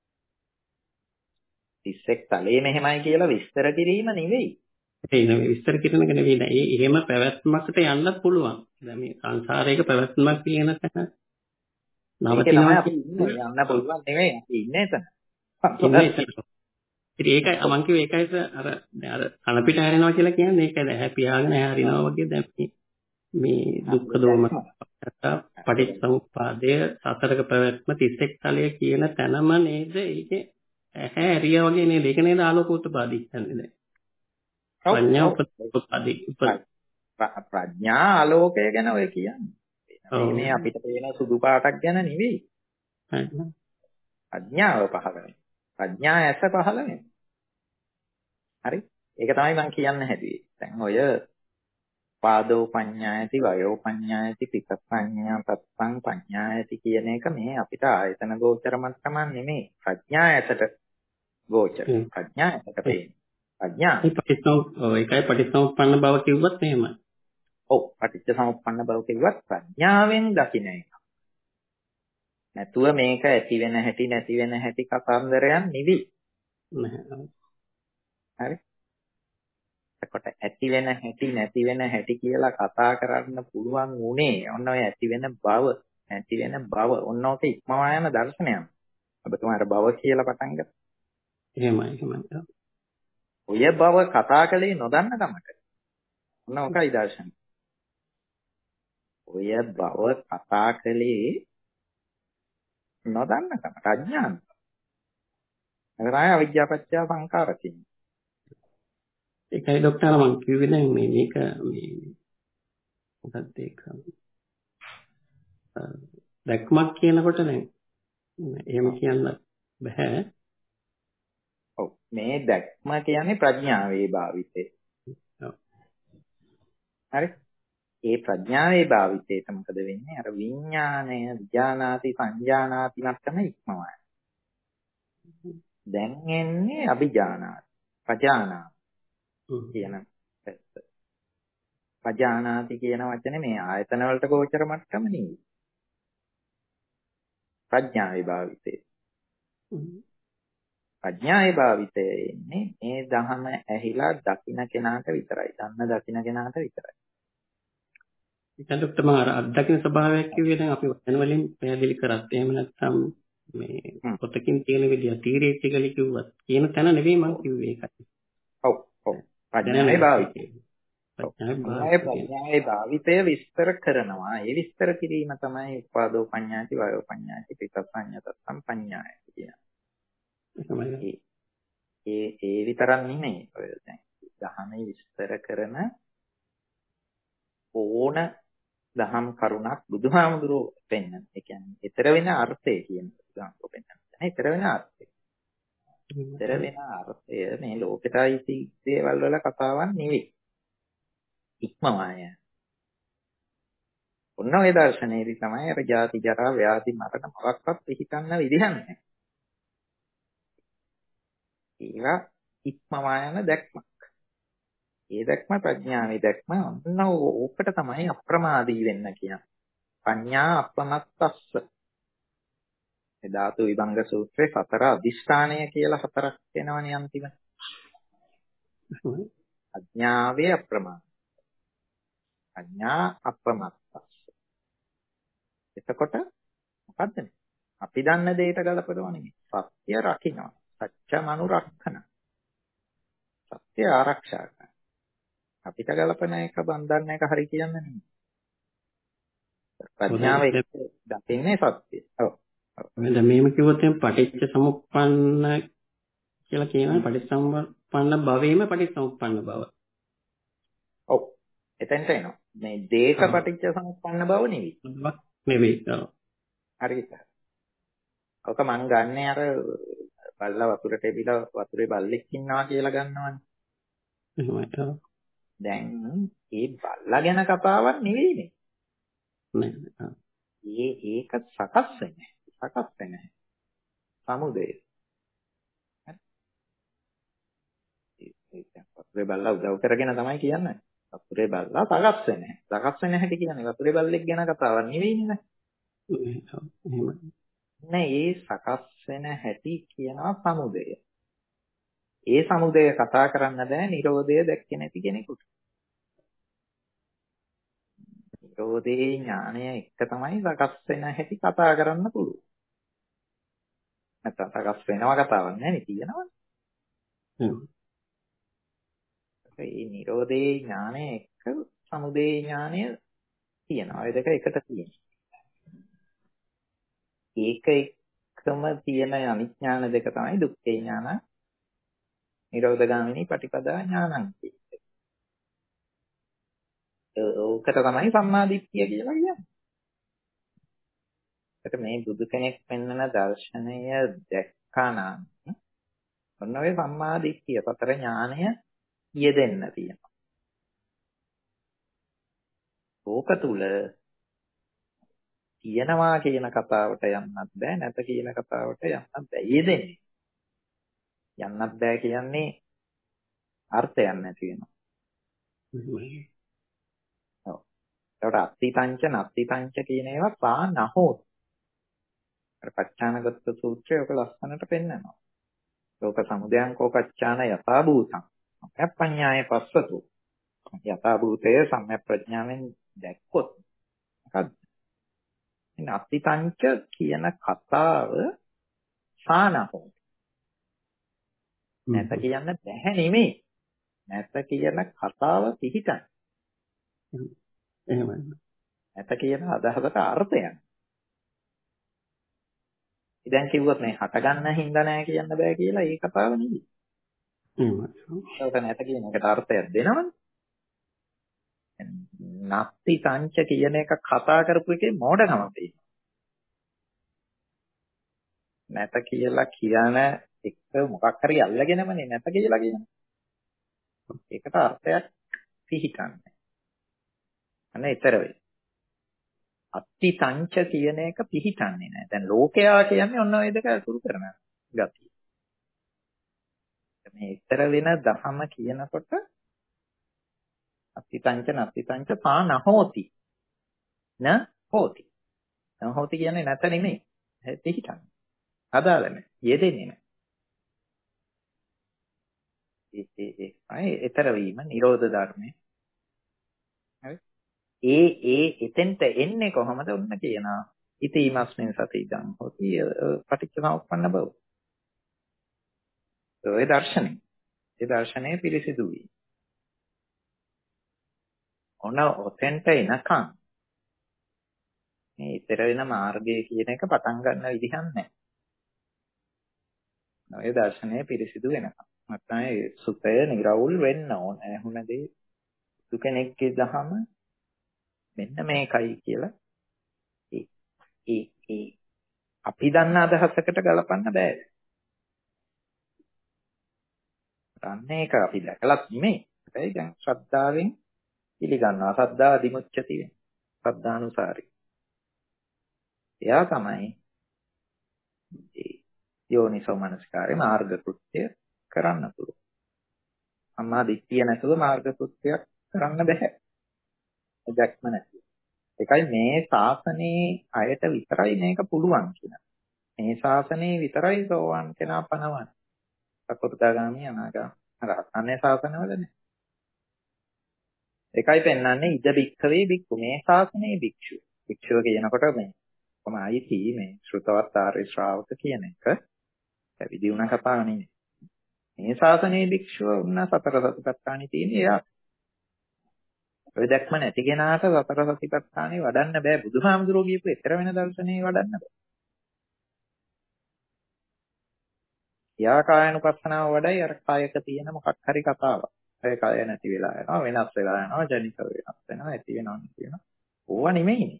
තිස් එක් තලේ මෙහෙමයි කියලා විස්තර කිරීම නෙවෙයි. ඒ නෙවෙයි විස්තර කිරීම එක නෙවෙයි. දැන් ඒ එහෙම පැවැත්මකට යන්න පුළුවන්. දැන් මේ සංසාරයක පැවැත්මක් කියන තැන ඒක තමයි නවතිනවා අපි ඉන්නේ. යන්න පුළුවන් නෙවෙයි. අපි ඉන්නේ එතන. ඉන්නේ එතන. ඉතින් ඒකයි මම කිව්වේ ඒකයි අර දැන් අර කන පිට හැරෙනවා කියලා කියන්නේ ඒකයි දැන් ඇහැ පියාගෙන හැරිනවා වගේ දැන් මේ මේ දුක්ඛ දෝම පටිච්චසමුප්පාදය සතරක පැවැත්ම තිස් එක් තලය කියන තැනම නේද ඒකේ ඇහැ හැරියා වගේ නේද ඒක නේද ආලෝකෝත්පාදී කියන්නේ දැන් ප්‍රඥා උපපාදී ප්‍රඥා ආලෝකය ගැන ඔය කියන්නේ. මේ අපිට පේන සුදු පාටක් ගැන නෙවෙයි. ප්‍රඥාව පහළ වෙනවා. ප්‍රඥා ඇස පහළ වෙනවා. හරි? ඒක තමයි මම කියන්න හැදුවේ. දැන් ඔය පාදෝ පඤ්ඤායති වයෝ පඤ්ඤායති පිටප්පඤ්ඤා පස්සං පඤ්ඤායති කියන එක මේ අපිට ආයතන ගෝචර මට්ටමක් නෙමෙයි. ප්‍රඥා ඇසට ගෝචර. ප්‍රඥා ඇසට පේන්නේ. ප්‍රඥා. ඒකයි පටිච්චසමුප්පන්න බව කිව්වත් එහෙමයි. ඔව් පටිච්චසමුප්පන්න බව කිව්වත් ප්‍රඥාවෙන් දකින්න එක. නැතුව මේක ඇති වෙන හැටි නැති වෙන හැටි කතන්දරයන් නෙවි. හරි. එතකොට ඇති වෙන හැටි නැති වෙන හැටි කියලා කතා කරන්න පුළුවන් උනේ ඔන්න ඔය ඇති වෙන බව නැති වෙන බව ඔන්න ඔක ඉක්මවා යන දර්ශනයක්. ඔබතුමාට බව කියලා පටන් ගත්තා. එහෙමයි එහෙමයි. ඔය බව කතා කළේ නොදන්න කමට. ඔන්න ඔකයි දර්ශනය. ඔය බව කතා කළේ නොදන්න කමට අඥාන. නේද? අවිද්‍යාපච්චය සංඛාර කියන්නේ. ඒකයි ડોක්ටර් මම කිව්වේ දැන් මේ මේක මේ මොකක්ද ඒක දැක්මක් කියනකොට දැන් එහෙම කියන්න බෑ. ඔව් මේ දැක්ම කියන්නේ ප්‍රඥාවේ භාවිතය. ඔව්. හරි. ඒ ප්‍රඥාවේ භාවිතයට මොකද වෙන්නේ? අර විඥාණය විඥානාති සංජානාති මට්ටම ඉක්මවයි. දැන් එන්නේ අභිජානාති. පජානාති කියන පැත්ත. පජානාති කියන වචනේ මේ ආයතන වලට ගෝචර මට්ටම නෙවෙයි. ප්‍රඥාවේ භාවිතේ. ප්‍රඥාවේ භාවිතේ ඉන්නේ මේ ධහම ඇහිලා දකින්න කෙනාට විතරයි. දන්න දකින්න කෙනාට විතරයි. ඒකට තමයි අර අත්දකින්න ස්වභාවයක් කිව්වේ දැන් අපි වෙන වලින් පැහැදිලි කරත් එහෙම නැත්නම් මේ පොතකින් තියෙන විදිය තීරීටිකලි කිව්වත් කියන තැන නෙවෙයි මම කිව්වේ ඒකයි. ඔව් ඔව්. ප්‍රඥාවේ භාවිතය. ප්‍රඥාවේ භාවිතය විස්තර කරනවා. ඒ විස්තර කිරීම තමයි උපාදෝ පඤ්ඤාති වයෝ පඤ්ඤාති පිටපඤ්ඤතත්තම් පඤ්ඤායති කියන්නේ. ඒ ඒ විතරක් නෙමෙයි. ඔය දැන් දහමේ විස්තර කරන ඕන දහම් කරුණක් බුදුහාමුදුරුවෝ පෙන්නන. ඒ කියන්නේ ඊතර වෙන අර්ථය කියන බුදුහාමුදුරුවෝ පෙන්නන. ඊතර වෙන අර්ථය. ඊතර වෙන අර්ථය මේ ලෝකෙටයි දේවල් වල කතාවක් නෙවෙයි. ඉක්මවාය. ඔන්න ඔය දර්ශනයේදී තමයි අර ජාති ජරා ව්‍යාධි මරණ මොකක්වත් පිළිගන්න විදිහක් නැහැ. ඒවා ඉක්මවා යන දැක්මක්. ඒ දැක්ම ප්‍රඥාවේ දැක්ම ඔන්න ඕකට තමයි අප්‍රමාදී වෙන්න කියන්නේ. පඤ්ඤා අපමත්තස්ස. ඒ ධාතු විභංග සූත්‍රයේ සතර අදිෂ්ඨානය කියලා හතරක් වෙනවනේ අන්තිම. අඥාවේ අප්‍රමාද. අඥා අපමත්තස්ස. එතකොට මොකද්ද? අපි දන්න දෙයට ගලපනවා නෙමෙයි. සත්‍ය රකින්නවා. සත්‍යම අනුරක්ෂණ. සත්‍ය ආරක්ෂා කරන. අපිට ගලපන එක බන්ධන එක හරි කියන්නේ නෙමෙයි. ප්‍රඥාව එක්ක දකින්නේ සත්‍ය. ඔව්. දැන් මේම කිව්වොත් එම් පටිච්ච සමුප්පන්න කියලා කියනවා පටිච්චසමුප්පන්න භවෙම පටිච්චසමුප්පන්න බව. ඔව්. එතෙන්ට එනවා. මේ දේක පටිච්ච සමුප්පන්න බව නෙවෙයි. නෙවෙයි. ඔව්. හරියට. ඔක මං ගන්නේ අර බල්ලා වතුරට එවිලා වතුරේ බල්ලෙක් ඉන්නවා කියලා ගන්නවනේ. එහෙමයි. ඔව්. දැන් මේ බල්ලා ගැන කතාවක් නෙවෙයිනේ. නෑ. ඒ ඒක සකස් වෙන්නේ. සකස් වෙන්නේ. සමුදය. වතුරේ බල්ලා උදව් කරගෙන තමයි කියන්නේ. වතුරේ බල්ලා සකස් වෙන්නේ. සකස් වෙන්නේ හැටි කියන්නේ වතුරේ බල්ලෙක් ගැන කතාවක් නෙවෙයිනේ. එහෙමයි. නෑ ඒ සකස් වෙන හැටි කියනවා සමුදය. ඒ සමුදය කතා කරන්න බෑ නිරෝධය දැක්කේ නැති කෙනෙකුට. නිරෝධේ ඥානය එක්ක තමයි සකස් වෙන හැටි කතා කරන්න පුළුවන්. නැත්නම් සකස් වෙනවා කතාවක් නෑනේ තියෙනවනේ. හ්ම්. ඒ නිරෝධේ ඥානය එක්ක සමුදය ඥානය තියෙනවා. ඒ දෙක එකට තියෙනවා. ඒක එක්කම තියෙන අනිඥාන දෙක තමයි දුක්ඛේ ඥාන, නිරෝධගාමිනී පටිපදා ඥානං කියන්නේ. ඕකට තමයි සම්මාදිට්ඨිය කියලා කියන්නේ. ඒකට මේ බුදු කෙනෙක් පෙන්වන දර්ශනය දැක්කා නම් ඔන්න ඔය සම්මාදිට්ඨිය පතර ඥානය යෙදෙන්න තියෙනවා. ඕක තුල තියනවා කියන කතාවට යන්නත් බෑ නැත කියන කතාවට යන්නත් බෑ. යෙදෙන්නේ. යන්නත් බෑ කියන්නේ අර්ථයක් නැති වෙනවා. ඔව්. ඒකට අත්තිපංච නත්තිපංච කියන ඒවා පා නහෝ. අර පච්චානගත සූත්‍රය ඔක ලස්සනට පෙන්නනවා. ලෝක සමුදයං කෝ පච්චාන යථා භූතං. අප්පඤ්ඤාය පස්සතු. යථා භූතය සම්‍යක් ප්‍රඥාවෙන් දැක්කොත් මොකද්ද? ඉතින් අත්තිපංච කියන කතාව සානහෝ. නැත කියන්න බැහැ නෙමෙයි. නැත කියන කතාව පිහිටන්. එහෙමයි. නැත කියන අදහසට අර්ථයක්. ඉතින් කිව්වොත් මේ හට ගන්න හින්දා නෑ කියන්න බෑ කියලා ඒ කතාව නෙමෙයි. එහෙමයි. ඒක නැත කියන එකට අර්ථයක් දෙනවනේ. නත්ති සංච කියන එක කතා කරපු එකේ මෝඩකම තියෙනවා. නැත කියලා කියන එක මොකක් හරි අල්ලගෙනමනේ නැත කියලා කියනවා. ඒකට අර්ථයක් පිහිටන්නේ. අනේ ඊතර වෙයි. අත්ති සංච කියන එක පිහිටන්නේ නැහැ. දැන් ලෝකයා කියන්නේ ඔන්න ඔය දෙක අසුරු කරන ගතිය. මේ ඊතර වෙන දහම කියනකොට අත්ති සංච නත්ති සංච පා නහෝති. න හෝති. නහෝති කියන්නේ නැත නෙමෙයි. පිහිටන්නේ. අදාළ නැහැ. යෙදෙන්නේ නැහැ. ඒ ඒ ඒ අය ඊතර වීම නිරෝධ ධර්මයේ. හරි. ඒ ඒ එතෙන්ට එන්නේ කොහොමද ඔන්න කියනවා. ඉතිමස්මින් සති ඉදං හොති පටිච්චසමුප්පන්න බව. ඒ දර්ශනය. ඒ දර්ශනය පිළිසිදු වී. ඔන්න ඔතෙන්ට එනකන් මේ ඊතර වෙන මාර්ගය කියන එක පටන් ගන්න විදිහක් නැහැ. ඒ දර්ශනය පිළිසිදු වෙනකන්. නැත්නම් ඒ සුතය නිරවුල් වෙන්න ඕන. එහෙමදී සු කෙනෙක්ගේ දහම මෙන්න මේකයි කියලා ඒ ඒ ඒ අපි දන්න අදහසකට ගලපන්න බෑ. දන්නේ ඒක අපි දැකලත් නෙමෙයි. ඒකයි දැන් ශ්‍රද්ධාවෙන් පිළිගන්නවා. ශ්‍රද්ධා දිමුච්ඡති වෙන. ශ්‍රද්ධානුසාරී. එයා තමයි යෝනිසෝ මනස්කාරේ මාර්ග කෘත්‍ය කරන්න පුළුවන්. අම්මා දිට්ඨිය නැතුව මාර්ග කෘත්‍යයක් කරන්න බෑ. දැක්ම නැති. ඒකයි මේ ශාසනයේ අයට විතරයි මේක පුළුවන් කියන. මේ ශාසනයේ විතරයි සෝවාන් කෙනා පනවන්නේ. සකෘදාගාමී අනාගාමී රහතන්ගේ ශාසනවල නෑ. ඒකයි පෙන්වන්නේ ඉද බික්ඛවේ බික්ඛු මේ ශාසනයේ භික්ෂුව. භික්ෂුව කියනකොට මේ කොහොමයි මේ ශ්‍රුතවත් ආර්ය ශ්‍රාවක කියන එක පැවිදි වුණ කතාව නෙමෙයි. මේ ශාසනයේ භික්ෂුව වුණ සතර සතිපට්ඨානෙ තියෙන්නේ එයා. ඔය දැක්ම නැති කෙනාට සතර සතිපට්ඨානෙ වඩන්න බෑ. බුදුහාමුදුරුවෝ කියපු ඊතර වෙන දර්ශනේ වඩන්න බෑ. යා කායනුපස්සනාව වඩයි අර කායක තියෙන මොකක් හරි කතාවක්. ඒ කාය නැති වෙලා යනවා, වෙනස් වෙලා යනවා, ජනිත වෙනස් වෙනවා, ඇති වෙනවා නැති වෙනවා. ඕවා නෙමෙයිනේ.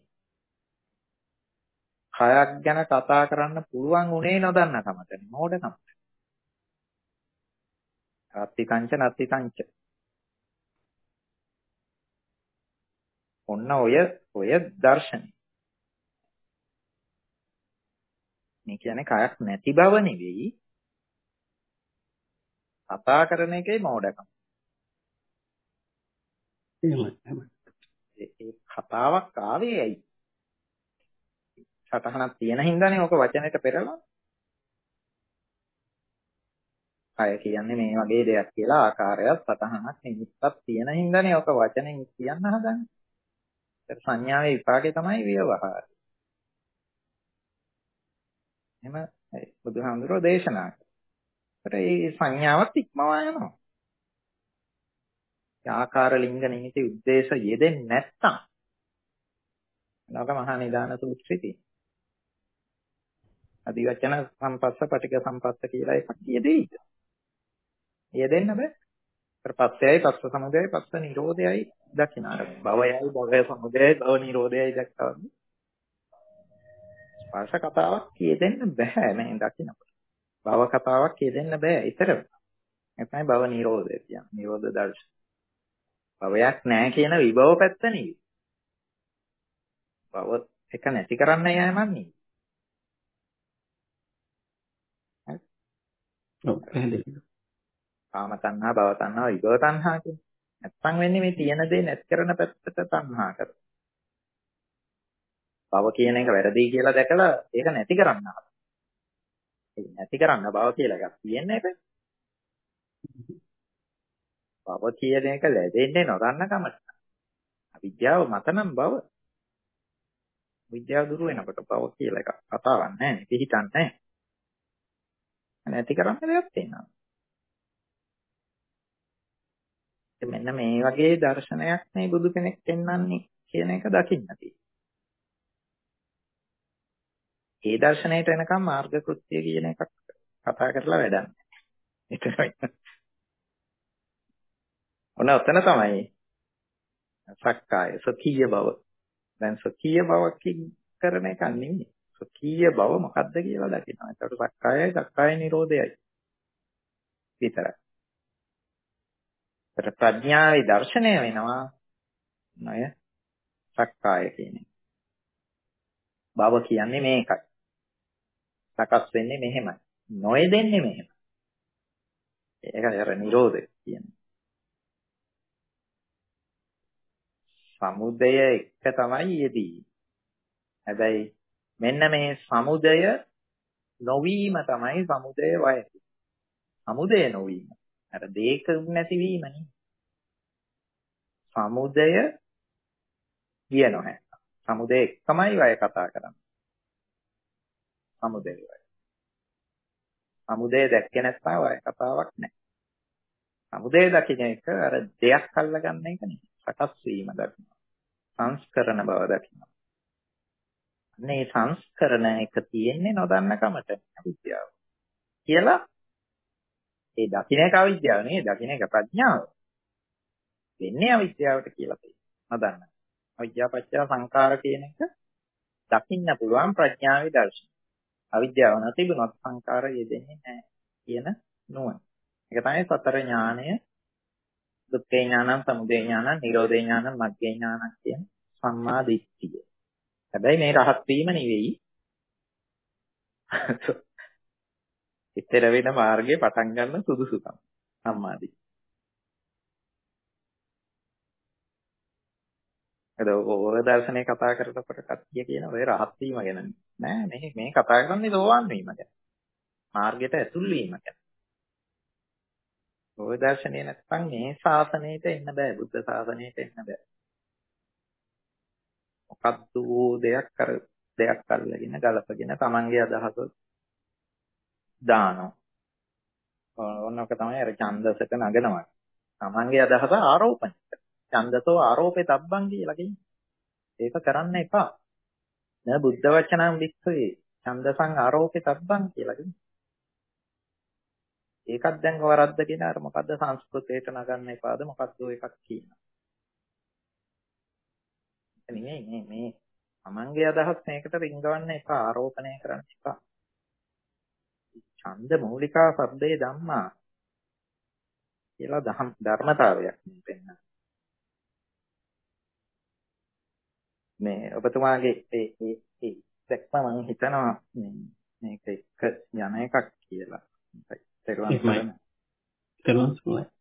කයක් ගැන කතා කරන්න පුළුවන් උනේ නොදන්න කමටනේ. මෝඩකම. අත්ති කංච නත්ති කංච. ඔන්න ඔය ඔය දර්ශනය. මේ කියන්නේ කයක් නැති බව නෙවෙයි. කතා කරන එකේ මෝඩකම. එහෙමයි එහෙමයි. ඒ කතාවක් ආවේ ඇයි? සතහනක් තියෙන හින්දානේ ඔක වචනෙට පෙරලා. අය කියන්නේ මේ වගේ දෙයක් කියලා ආකාරයක් සතහනක් නිමිත්තක් තියෙන හින්දානේ ඔක වචනෙන් කියන්න හදන්නේ. ඒක සංඥාවේ විපාකේ තමයි ව්‍යවහාරය. එහෙම බුදුහාමුදුරෝ දේශනා කරා. ඒ සංඥාවත් ඉක්මවා යනවා. ආකාර ලිංග නිමිති උද්දේශ යෙදෙන්නේ නැත්තම් නෝක මහා නිදාන සූත්‍රෙදී අදිවචන සම්පස්ස පටික සම්පස්ස කියලා එකක් යෙදෙයිද? යෙදෙන්න බෑ. පස්සයයි පස්ස සමුදයයි පස්ස නිරෝධයයි දකින්න. භවයයි භවය සමුදයයි භව නිරෝධයයි දැක්කම ස්පර්ශ කතාවක් යෙදෙන්න බෑ මේ දකින්නකොට. භව කතාවක් යෙදෙන්න බෑ ඊතර. ඒ තමයි භව නිරෝධය කියන්නේ. නිරෝධ දර්ශන. භවයක් නැහැ කියන විභව පැත්ත නෙවෙයි. භව එක නැති කරන්න යෑමක් නෙවෙයි. හරි? ඔව් පැහැදිලි. කාම තණ්හා, භව තණ්හා, විභව තණ්හා කියන්නේ. නැත්තම් වෙන්නේ මේ තියෙන දේ නැති කරන පැත්තට තණ්හා කර. භව කියන එක වැරදි කියලා දැකලා ඒක නැති කරන්න හදනවා. ඒක නැති කරන්න භව කියලා එකක් තියෙන එක. භව කියන එක ලැබෙන්නේ නොදන්න කමට. අවිද්‍යාව මත නම් භව. විද්‍යාව දුරු වෙනකොට භව කියලා එකක් කතාවක් නැහැ. පිළිහිටන්නේ නැහැ. නැති කරන්න දෙයක් තියෙනවා. මෙන්න මේ වගේ දර්ශනයක් මේ බුදු කෙනෙක් පෙන්වන්නේ කියන එක දකින්න තියෙනවා. ඒ දර්ශනයට එනකම් මාර්ග කෘත්‍ය කියන එකක් කතා කරලා වැඩක් නැහැ. එතනයි. ඔන්න ඔතන තමයි සක්කාය සකීය බව. දැන් සකීය බවක් කරන එක නෙමෙයි. සකීය බව මොකද්ද කියලා දකිනවා. ඒකට සක්කායයි සක්කාය නිරෝධයයි විතරයි. ඒතර ප්‍රඥාවේ දර්ශනය වෙනවා නය සක්කාය කියන්නේ. බව කියන්නේ මේකයි. සකස් වෙන්නේ මෙහෙමයි. නොයෙදෙන්නේ මෙහෙමයි. ඒකයි අර නිරෝධය කියන්නේ. සමුදය එක තමයි යෙදී. හැබැයි මෙන්න මේ සමුදය නොවීම තමයි සමුදය වය. සමුදය නොවීම. අර දෙක නැතිවීම නේ. සමුදය කිය නොහැ. සමුදය එකමයි වය කතා කරන්නේ. සමුදය වය. සමුදය දැක්කේ නැත්නම් වය කතාවක් නැහැ. සමුදය දකින්න එක අර දෙයක් අල්ලගන්න එක නෙවෙයි. සකස් වීම දකින්න. සංස්කරණ බව දකින්න. මේ සංස්කරණ එක තියෙන්නේ නොදන්න කමට අවිද්‍යාව. කියලා ඒ දකින්න එක අවිද්‍යාව නෙවෙයි දකින්න එක ප්‍රඥාව. වෙන්නේ අවිද්‍යාවට කියලා තියෙනවා. නොදන්න. අවිද්‍යාව පත්‍ය සංඛාර කියන එක දකින්න පුළුවන් ප්‍රඥාවේ දර්ශනය. අවිද්‍යාව නැතිබුණොත් සංඛාරය යෙදෙන්නේ නැහැ කියන නුවණ. ඒක තමයි සතර ඥානය. දුක්ඛේ ඥානං, සමුදය ඥානං, නිරෝධේ ඥානං, මග්ගේ ඥානං කියන සම්මා දිට්ඨිය. හැබැයි මේ රහත් වීම නෙවෙයි. ඊතර වෙන මාර්ගේ පටන් ගන්න සුදුසුකම්. සම්මා දිට්ඨිය. ඒක ඔය දර්ශනේ කතා කරනකොට කට්ටිය කියන ඔය රහත් වීම ගැන නෑ මේ මේ කතා කරන්නේ සෝවාන් වීම ගැන. මාර්ගයට ඇතුල් වීම ගැන. ඔය දර්ශනේ නැත්නම් මේ ශාසනයට එන්න බෑ. බුද්ධ ශාසනයට එන්න බෑ. මොකද්ද දෙයක් කර දෙයක් අල්ලගෙන ගලපගෙන තමන්ගේ අදහස දානවා. ඕනක තමයි අර ඡන්දසක නගනවා. තමන්ගේ අදහස ආරෝපණය. ඡන්දසෝ ආරෝපේ තබ්බන් කියලා කියන්නේ. ඒක කරන්න එපා. න බුද්ධ වචනං වික්ඛවේ ඡන්දසං ආරෝපේ තබ්බන් කියලා කියන්නේ. ඒකත් දැන් වරද්ද කියන අර මොකද්ද සංස්කෘතයට නගන්න එපාද මොකද්ද එකක් කියනවා. නෙමෙයි මේ මේ තමන්ගේ අදහස් මේකට රිංගවන්න එපා ආරෝපණය කරන්න එපා. ඡන්ද මූලිකා සබ්දේ ධම්මා කියලා ධම් ධර්මතාවයක් පෙන්නන. මේ ඔබතුමාගේ ඒ ඒ ඒ දැක්ම මම හිතනවා මේක එක යන එකක් කියලා. එහෙමයි.